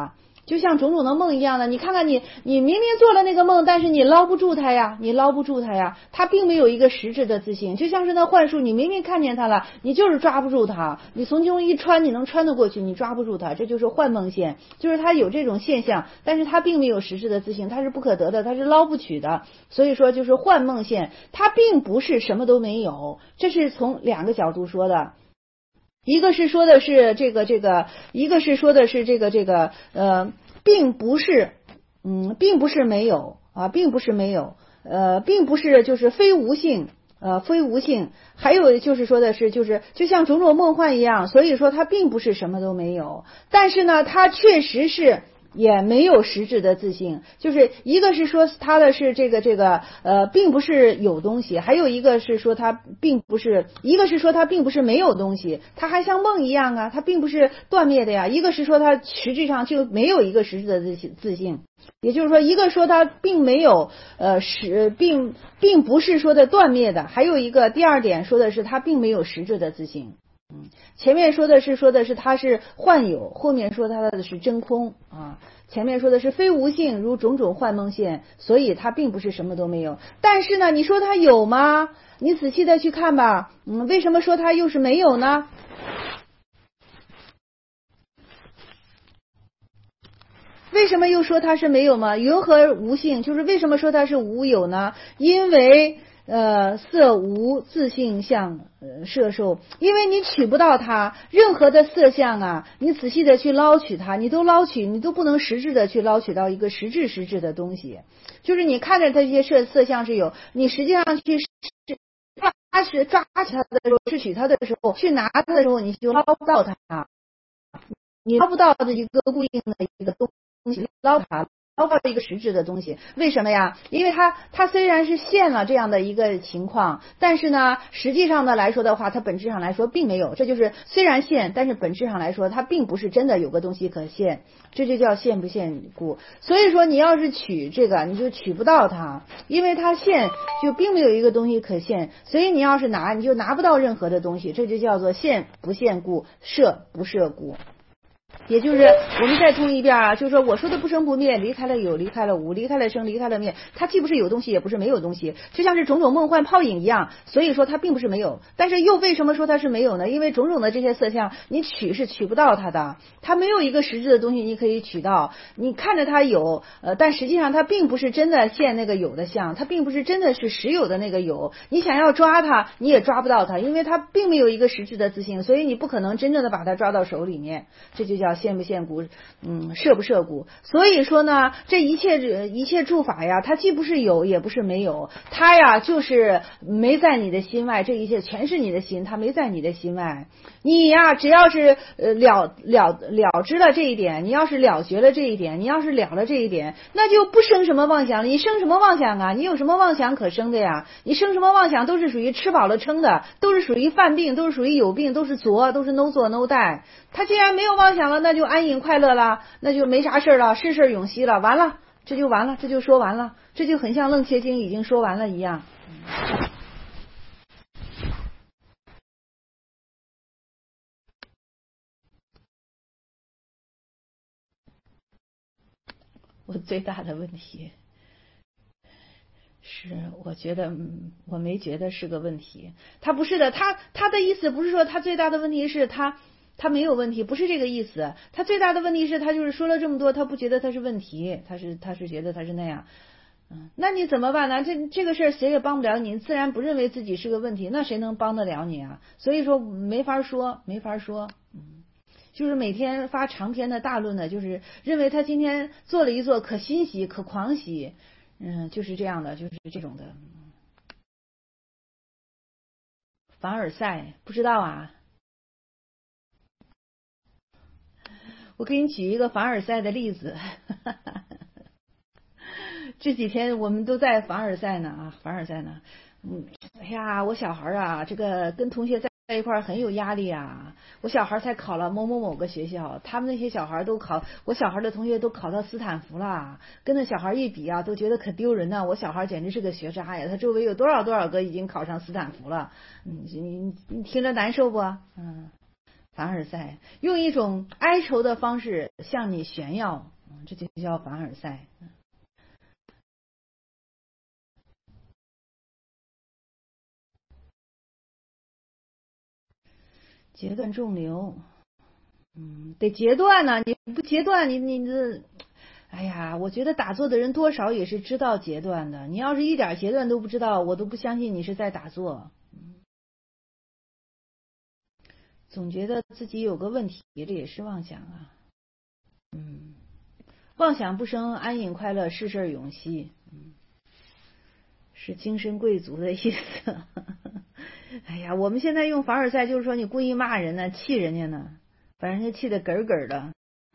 就像种种的梦一样的，你看看你，你明明做了那个梦，但是你捞不住它呀，你捞不住它呀，它并没有一个实质的自性。就像是那幻术，你明明看见它了，你就是抓不住它，你从其中一穿，你能穿得过去，你抓不住它，这就是幻梦现，就是它有这种现象，但是它并没有实质的自性，它是不可得的，它是捞不取的。所以说就是幻梦现，它并不是什么都没有，这是从两个角度说的。一个是说的是这个这个，一个是说的是这个这个呃，并不是嗯，并不是没有啊，并不是没有呃，并不是就是非无性呃，非无性。还有就是说的是就是就像种种梦幻一样，所以说它并不是什么都没有，但是呢，它确实是。也没有实质的自性，就是一个是说它的是这个这个呃，并不是有东西，还有一个是说它并不是，一个是说它并不是没有东西，它还像梦一样啊，它并不是断灭的呀。一个是说它实质上就没有一个实质的自性自性，也就是说，一个说它并没有呃实，并并不是说的断灭的，还有一个第二点说的是它并没有实质的自性。嗯，前面说的是说的是它是幻有，后面说它的是真空啊。前面说的是非无性，如种种幻梦现，所以它并不是什么都没有。但是呢，你说它有吗？你仔细的去看吧。嗯，为什么说它又是没有呢？为什么又说它是没有吗？云何无性？就是为什么说它是无有呢？因为呃，色无自性相呃摄受，因为你取不到它，任何的色相啊，你仔细的去捞取它，你都捞取，你都不能实质的去捞取到一个实质实质的东西。就是你看着它这些色色相是有，你实际上去抓是抓取它的时候，是取它的时候，去拿它的时候，你就捞不到它，你捞不到的一个固定的一个东西，捞它。捞到一个实质的东西，为什么呀？因为它它虽然是现了这样的一个情况，但是呢，实际上呢来说的话，它本质上来说并没有。这就是虽然现，但是本质上来说，它并不是真的有个东西可现，这就叫现不现故。所以说，你要是取这个，你就取不到它，因为它现就并没有一个东西可现，所以你要是拿，你就拿不到任何的东西，这就叫做现不现故，摄不摄故。也就是我们再通一遍啊，就是说我说的不生不灭，离开了有，离开了无，离开了生，离开了灭，它既不是有东西，也不是没有东西，就像是种种梦幻泡影一样，所以说它并不是没有。但是又为什么说它是没有呢？因为种种的这些色相，你取是取不到它的，它没有一个实质的东西你可以取到。你看着它有，呃，但实际上它并不是真的现那个有的相，它并不是真的是实有的那个有。你想要抓它，你也抓不到它，因为它并没有一个实质的自性，所以你不可能真正的把它抓到手里面，这就叫现不现故，嗯，摄不摄故。所以说呢，这一切一切诸法呀，它既不是有，也不是没有，它呀就是没在你的心外，这一切全是你的心，它没在你的心外。你呀，只要是呃了了了知了这一点，你要是了觉了这一点，你要是了了这一点，那就不生什么妄想了。你生什么妄想啊？你有什么妄想可生的呀？你生什么妄想都是属于吃饱了撑的，都是属于犯病，都是属于有病，都是作，都是 no 作 no 带。他既然没有妄想了，那就安隐快乐了，那就没啥事了，事事永息了，完了，这就完了，这就说完了，这就很像楞伽经已经说完了一样。我最大的问题是，我觉得、嗯、我没觉得是个问题。他不是的，他他的意思不是说他最大的问题是他他没有问题，不是这个意思。他最大的问题是他就是说了这么多，他不觉得他是问题，他是他是觉得他是那样。嗯，那你怎么办呢？这这个事儿谁也帮不了你，自然不认为自己是个问题，那谁能帮得了你啊？所以说没法说，没法说。嗯，就是每天发长篇的大论的，就是认为他今天做了一做，可欣喜可狂喜。嗯，就是这样的，就是这种的。凡尔赛不知道啊？我给你举一个凡尔赛的例子。这几天我们都在凡尔赛呢啊，凡尔赛呢。嗯，哎呀，我小孩啊，这个跟同学在在一块很有压力啊。我小孩才考了某某某个学校，他们那些小孩都考，我小孩的同学都考到斯坦福了，跟那小孩一比啊，都觉得可丢人呢。我小孩简直是个学渣呀，他周围有多少多少个已经考上斯坦福了。你你你听着难受不？嗯，凡尔赛用一种哀愁的方式向你炫耀这就叫凡尔赛。截断众流，嗯，得截断呢、啊，你不截断，你你这，哎呀，我觉得打坐的人多少也是知道截断的。你要是一点截断都不知道，我都不相信你是在打坐。总觉得自己有个问题，这也是妄想啊。嗯，妄想不生，安隐快乐，事事永息。嗯，是精神贵族的意思。哎呀，我们现在用凡尔赛，就是说你故意骂人呢，气人家呢，把人家气得咯咯的。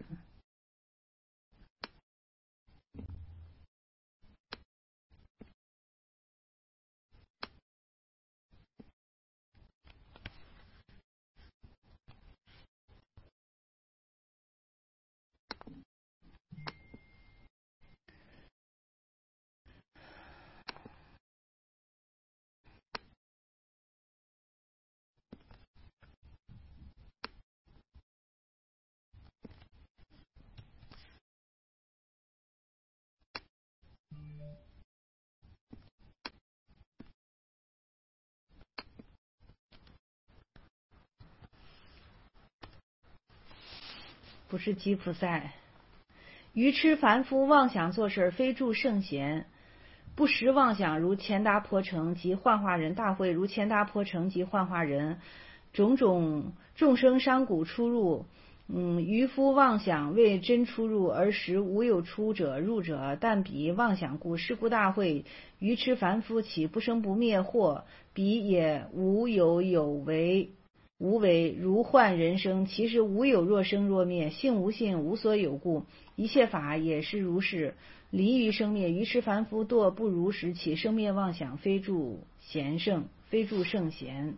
不是吉普赛。愚痴凡夫妄想做事，非助圣贤。不实妄想如钱达婆城及幻化人，大会如钱达婆城及幻化人，种种众生山谷出入。嗯，愚夫妄想为真出入，而实无有出者入者，但彼妄想故。是故大会愚痴凡夫起不生不灭惑，彼也无有有为无为，如幻人生，其实无有若生若灭，性无性，无所有故。一切法也是如是，离于生灭。愚痴凡夫堕不如实起生灭妄想，非助贤圣，非助圣贤。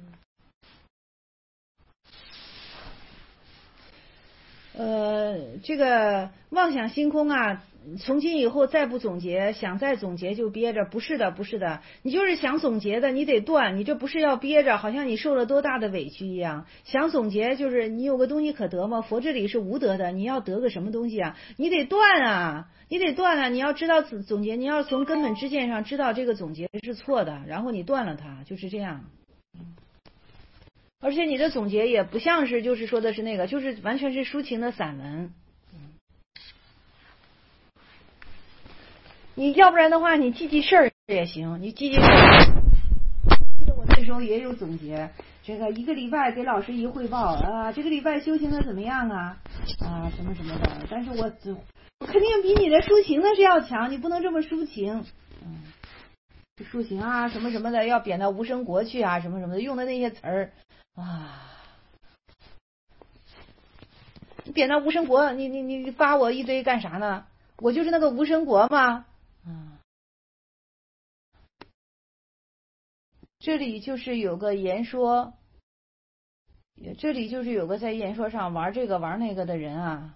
呃，这个妄想星空啊，从今以后再不总结，想再总结就憋着。不是的，不是的，你就是想总结的，你得断，你这不是要憋着，好像你受了多大的委屈一样。想总结就是你有个东西可得吗？佛这里是无得的，你要得个什么东西啊？你得断啊，你得断啊！你要知道总结，你要从根本知见上知道这个总结是错的，然后你断了它，就是这样。而且你的总结也不像是就是说的是那个，就是完全是抒情的散文。你要不然的话，你记记事儿也行，你记记事儿。记得我那时候也有总结，这个一个礼拜给老师一汇报啊，这个礼拜修行的怎么样啊啊什么什么的。但是我我肯定比你的抒情的是要强，你不能这么抒情。嗯，抒情啊什么什么的，要贬到无生国去啊什么什么的，用的那些词儿啊。你贬到无生国，你你你发我一堆干啥呢？我就是那个无生国嘛。嗯，这里就是有个言说，这里就是有个在言说上玩这个玩那个的人啊。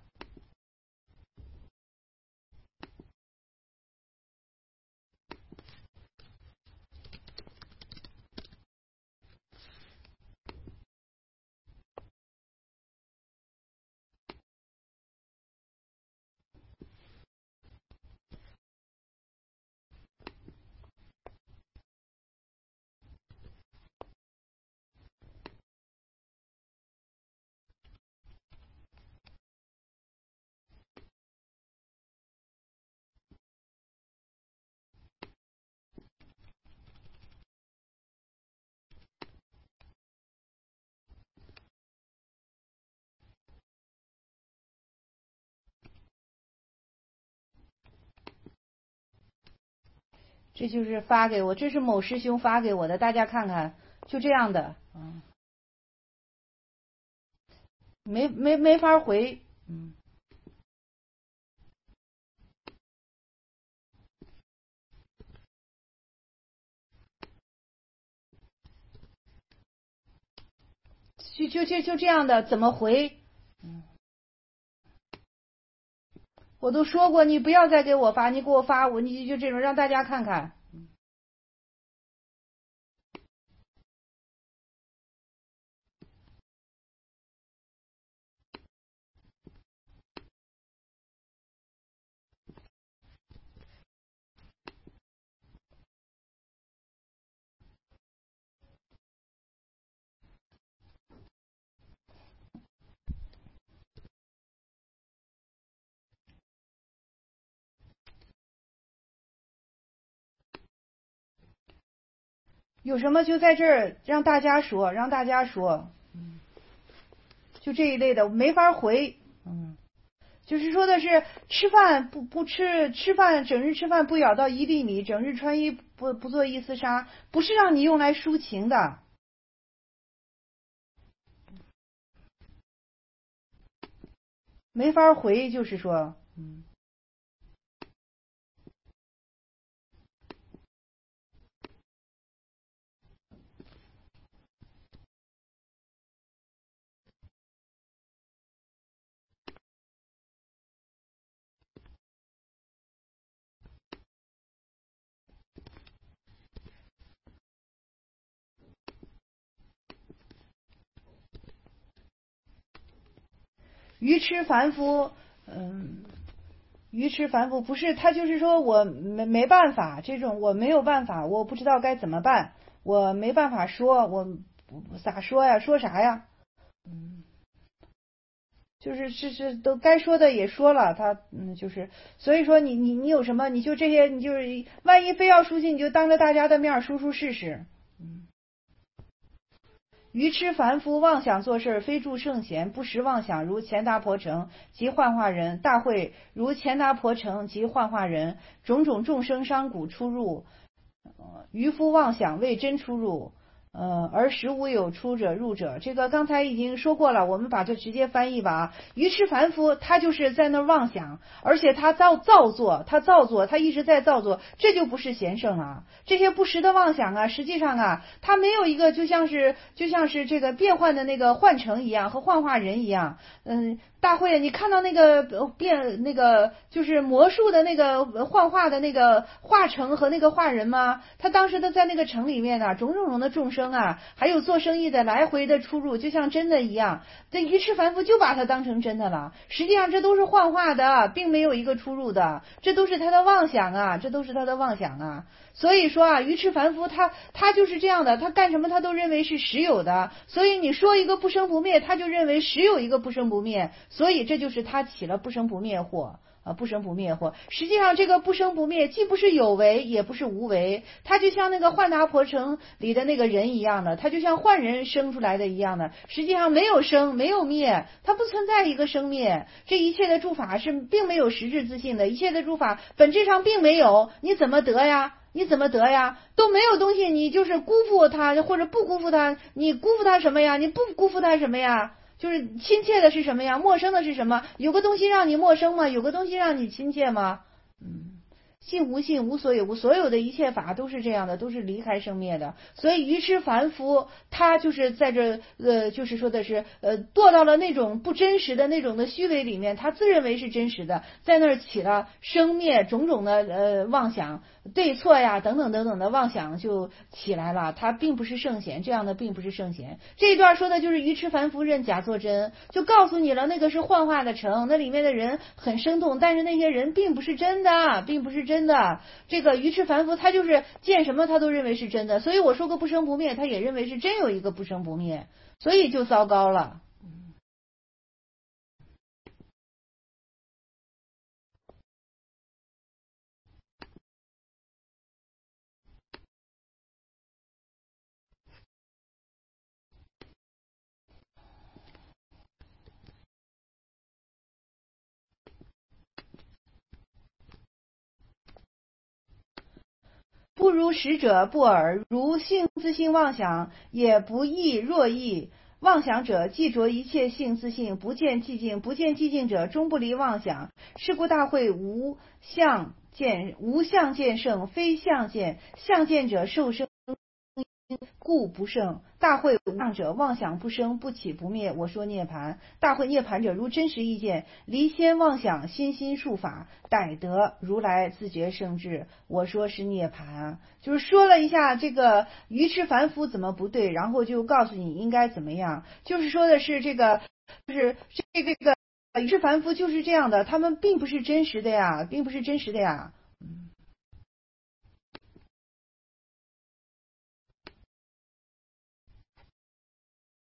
这就是发给我，这是某师兄发给我的，大家看看，就这样的，嗯，没没没法回，嗯，就就就就这样的，怎么回？嗯，我都说过，你不要再给我发，你给我发，我你就这种让大家看看。 有什么就在这儿让大家说，让大家说，就这一类的没法回，嗯，就是说的是吃饭不不吃吃饭，整日吃饭不咬到一粒米，整日穿衣不不做一丝纱，不是让你用来抒情的。没法回，就是说，嗯。愚痴凡夫，嗯，愚痴凡夫不是他，就是说我没没办法，这种我没有办法，我不知道该怎么办，我没办法说，我咋说呀？说啥呀？嗯，就是是是都该说的也说了，他嗯就是所以说你你你有什么你就这些你就是万一非要书信，你就当着大家的面说出事实。嗯。愚痴凡夫妄想做事，非助圣贤，不实妄想，如钱达婆城及幻化人，大会如钱达婆城及幻化人，种种众生商贾出入，渔夫妄想为真出入，呃，而实无有出者入者。这个刚才已经说过了，我们把这直接翻译吧。愚痴凡夫他就是在那妄想，而且他造造作，他造作，他一直在造作，这就不是贤圣啊。这些不实的妄想啊，实际上啊，他没有一个就像是就像是这个变换的那个幻城一样，和幻化人一样，嗯。大会，你看到那个变那个就是魔术的那个幻化的那个化城和那个化人吗？他当时都在那个城里面呢，种种种的众生啊，还有做生意的来回的出入，就像真的一样。这愚痴凡夫就把它当成真的了，实际上这都是幻化的，并没有一个出入的，这都是他的妄想啊，这都是他的妄想啊。所以说啊，愚痴凡夫他他就是这样的，他干什么他都认为是实有的，所以你说一个不生不灭，他就认为实有一个不生不灭，所以这就是他起了不生不灭惑啊，不生不灭惑。实际上这个不生不灭既不是有为，也不是无为，他就像那个幻达婆城里的那个人一样的，他就像幻人生出来的一样的，实际上没有生没有灭，它不存在一个生灭，这一切的诸法是并没有实质自性的，一切的诸法本质上并没有，你怎么得呀？你怎么得呀？都没有东西，你就是辜负他或者不辜负他，你辜负他什么呀？你不辜负他什么呀？就是亲切的是什么呀？陌生的是什么？有个东西让你陌生吗？有个东西让你亲切吗？嗯。性无性，无所有无，所有的一切法都是这样的，都是离开生灭的。所以愚痴凡夫，他就是在这呃，就是说的是呃，堕到了那种不真实的那种的虚伪里面，他自认为是真实的，在那儿起了生灭种种的呃妄想、对错呀等等等等的妄想就起来了。他并不是圣贤，这样的并不是圣贤。这一段说的就是愚痴凡夫认假作真，就告诉你了，那个是幻化的城，那里面的人很生动，但是那些人并不是真的，并不是真的。真的，这个愚痴凡夫他就是见什么他都认为是真的，所以我说个不生不灭，他也认为是真有一个不生不灭，所以就糟糕了。不如实者不尔，如性自性妄想，也不亦若异。妄想者，既着一切性自性，不见寂静，不见寂静者，终不离妄想。是故大会无相见，无相见胜，非相见，相见者受生，故不胜。大会无相者，妄想不生，不起不灭。我说涅盘，大会涅盘者，如真实意见，离先妄想，心心术法，逮得如来自觉圣智。我说是涅盘，就是说了一下这个愚痴凡夫怎么不对，然后就告诉你应该怎么样。就是说的是这个，就是这个这个愚痴凡夫就是这样的，他们并不是真实的呀，并不是真实的呀。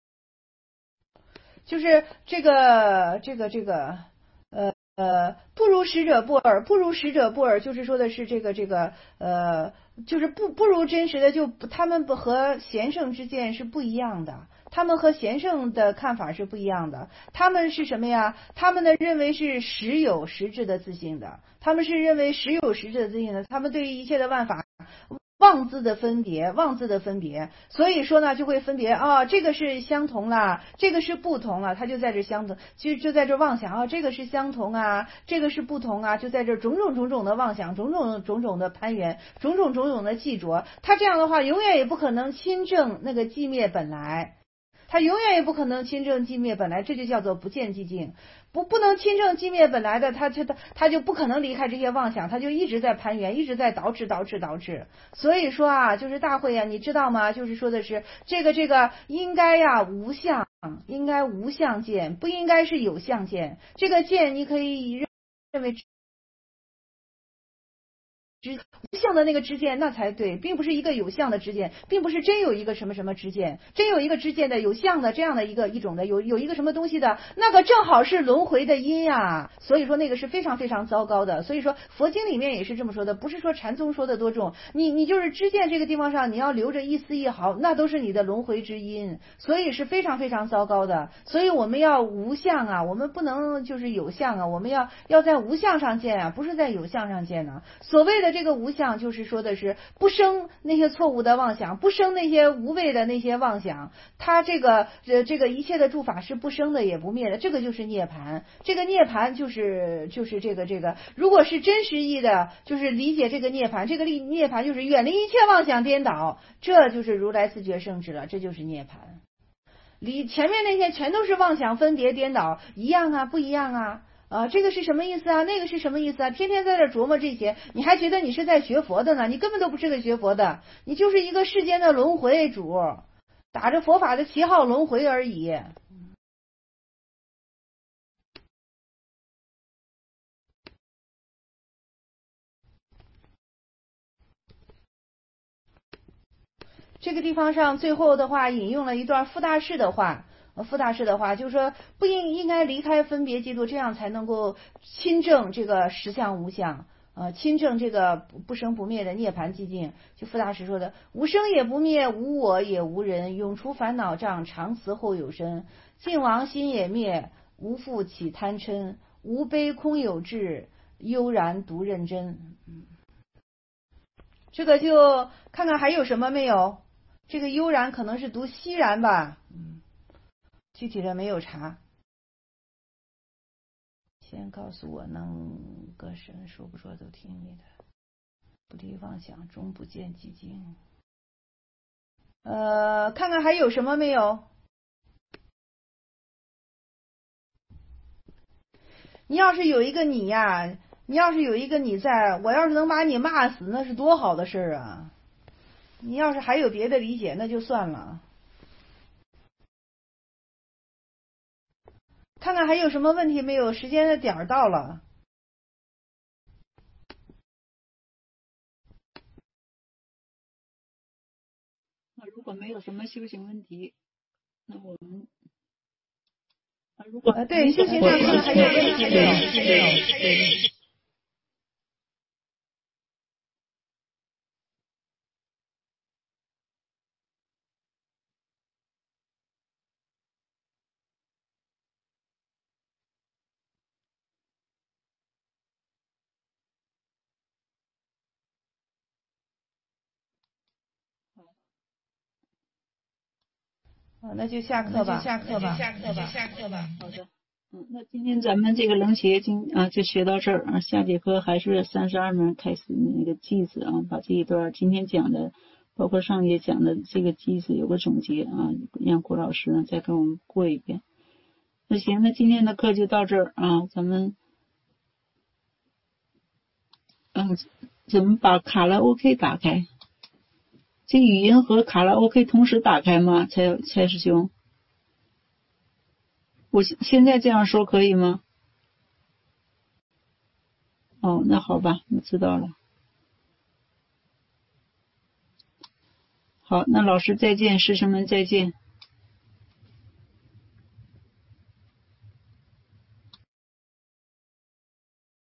就是这个这个这个呃呃，不如如使者不耳，不如使者不耳，就是说的是这个这个呃，就是不不如真实的，就他们不和贤圣之见是不一样的。他们和贤圣的看法是不一样的，他们是什么呀？他们的认为是实有实质的自性的，他们是认为实有实质的自性的，他们对于一切的万法妄自的分别，妄自的分别，所以说呢就会分别啊、哦，这个是相同了，这个是不同了，他就在这相同，就就在这妄想啊、哦，这个是相同啊，这个是不同啊，就在这种种种种的妄想，种种种种的攀缘，种种种种的记着，他这样的话永远也不可能亲证那个寂灭本来。他永远也不可能亲证寂灭本来，这就叫做不见寂静，不不能亲证寂灭本来的，他他他他就不可能离开这些妄想，他就一直在攀缘，一直在捯饬捯饬捯饬。所以说啊，就是大会啊，你知道吗？就是说的是这个这个应该呀无相，应该无相见，不应该是有相见。这个见你可以认为。无相的那个知见那才对，并不是一个有相的知见，并不是真有一个什么什么知见，真有一个知见的有相的这样的一个一种的有有一个什么东西的那个正好是轮回的因啊，所以说那个是非常非常糟糕的。所以说佛经里面也是这么说的，不是说禅宗说的多重，你你就是知见这个地方上你要留着一丝一毫，那都是你的轮回之因，所以是非常非常糟糕的。所以我们要无相啊，我们不能就是有相啊，我们要要在无相上见啊，不是在有相上见呢。所谓的这个无相就是说的是不生那些错误的妄想，不生那些无谓的那些妄想，它这个呃这个一切的诸法是不生的也不灭的，这个就是涅槃。这个涅槃就是就是这个这个，如果是真实意的，就是理解这个涅槃，这个涅槃就是远离一切妄想颠倒，这就是如来自觉圣智了，这就是涅槃。离前面那些全都是妄想分别颠倒，一样啊不一样啊。啊，这个是什么意思啊？那个是什么意思啊？天天在这琢磨这些，你还觉得你是在学佛的呢？你根本都不是个学佛的，你就是一个世间的轮回主，打着佛法的旗号轮回而已。这个地方上最后的话引用了一段傅大士的话。傅大士的话就是说，不应应该离开分别嫉妒，这样才能够亲证这个实相无相，呃，亲证这个不生不灭的涅槃寂静。就傅大士说的，无生也不灭，无我也无人，永除烦恼障，常慈后有身，尽亡心也灭，无复起贪嗔，无悲空有智，悠然独认真。这个就看看还有什么没有？这个悠然可能是读熙然吧。具体的没有查，先告诉我能个神说不说都听你的，不离妄想，终不见寂静。呃，看看还有什么没有？你要是有一个你呀，你要是有一个你在，我要是能把你骂死，那是多好的事啊！你要是还有别的理解，那就算了。看看还有什么问题没有？时间的点儿到了。 那如果没有什么修行问题，那我们啊，如果呃，对，修行上看看还有问题没有？啊，那就下课吧， 下课吧，下课吧，下课吧。 好的，嗯，那今天咱们这个楞伽经啊就学到这儿啊，下节课还是三十二门开始那个偈子啊，把这一段今天讲的，包括上节讲的这个偈子有个总结啊，让郭老师呢再给我们过一遍。那行，那今天的课就到这儿啊，咱们嗯，怎么把卡拉 OK 打开？这语音和卡拉 OK 同时打开吗？蔡蔡师兄，我现在这样说可以吗？哦，那好吧，我知道了。好，那老师再见，师生们再见。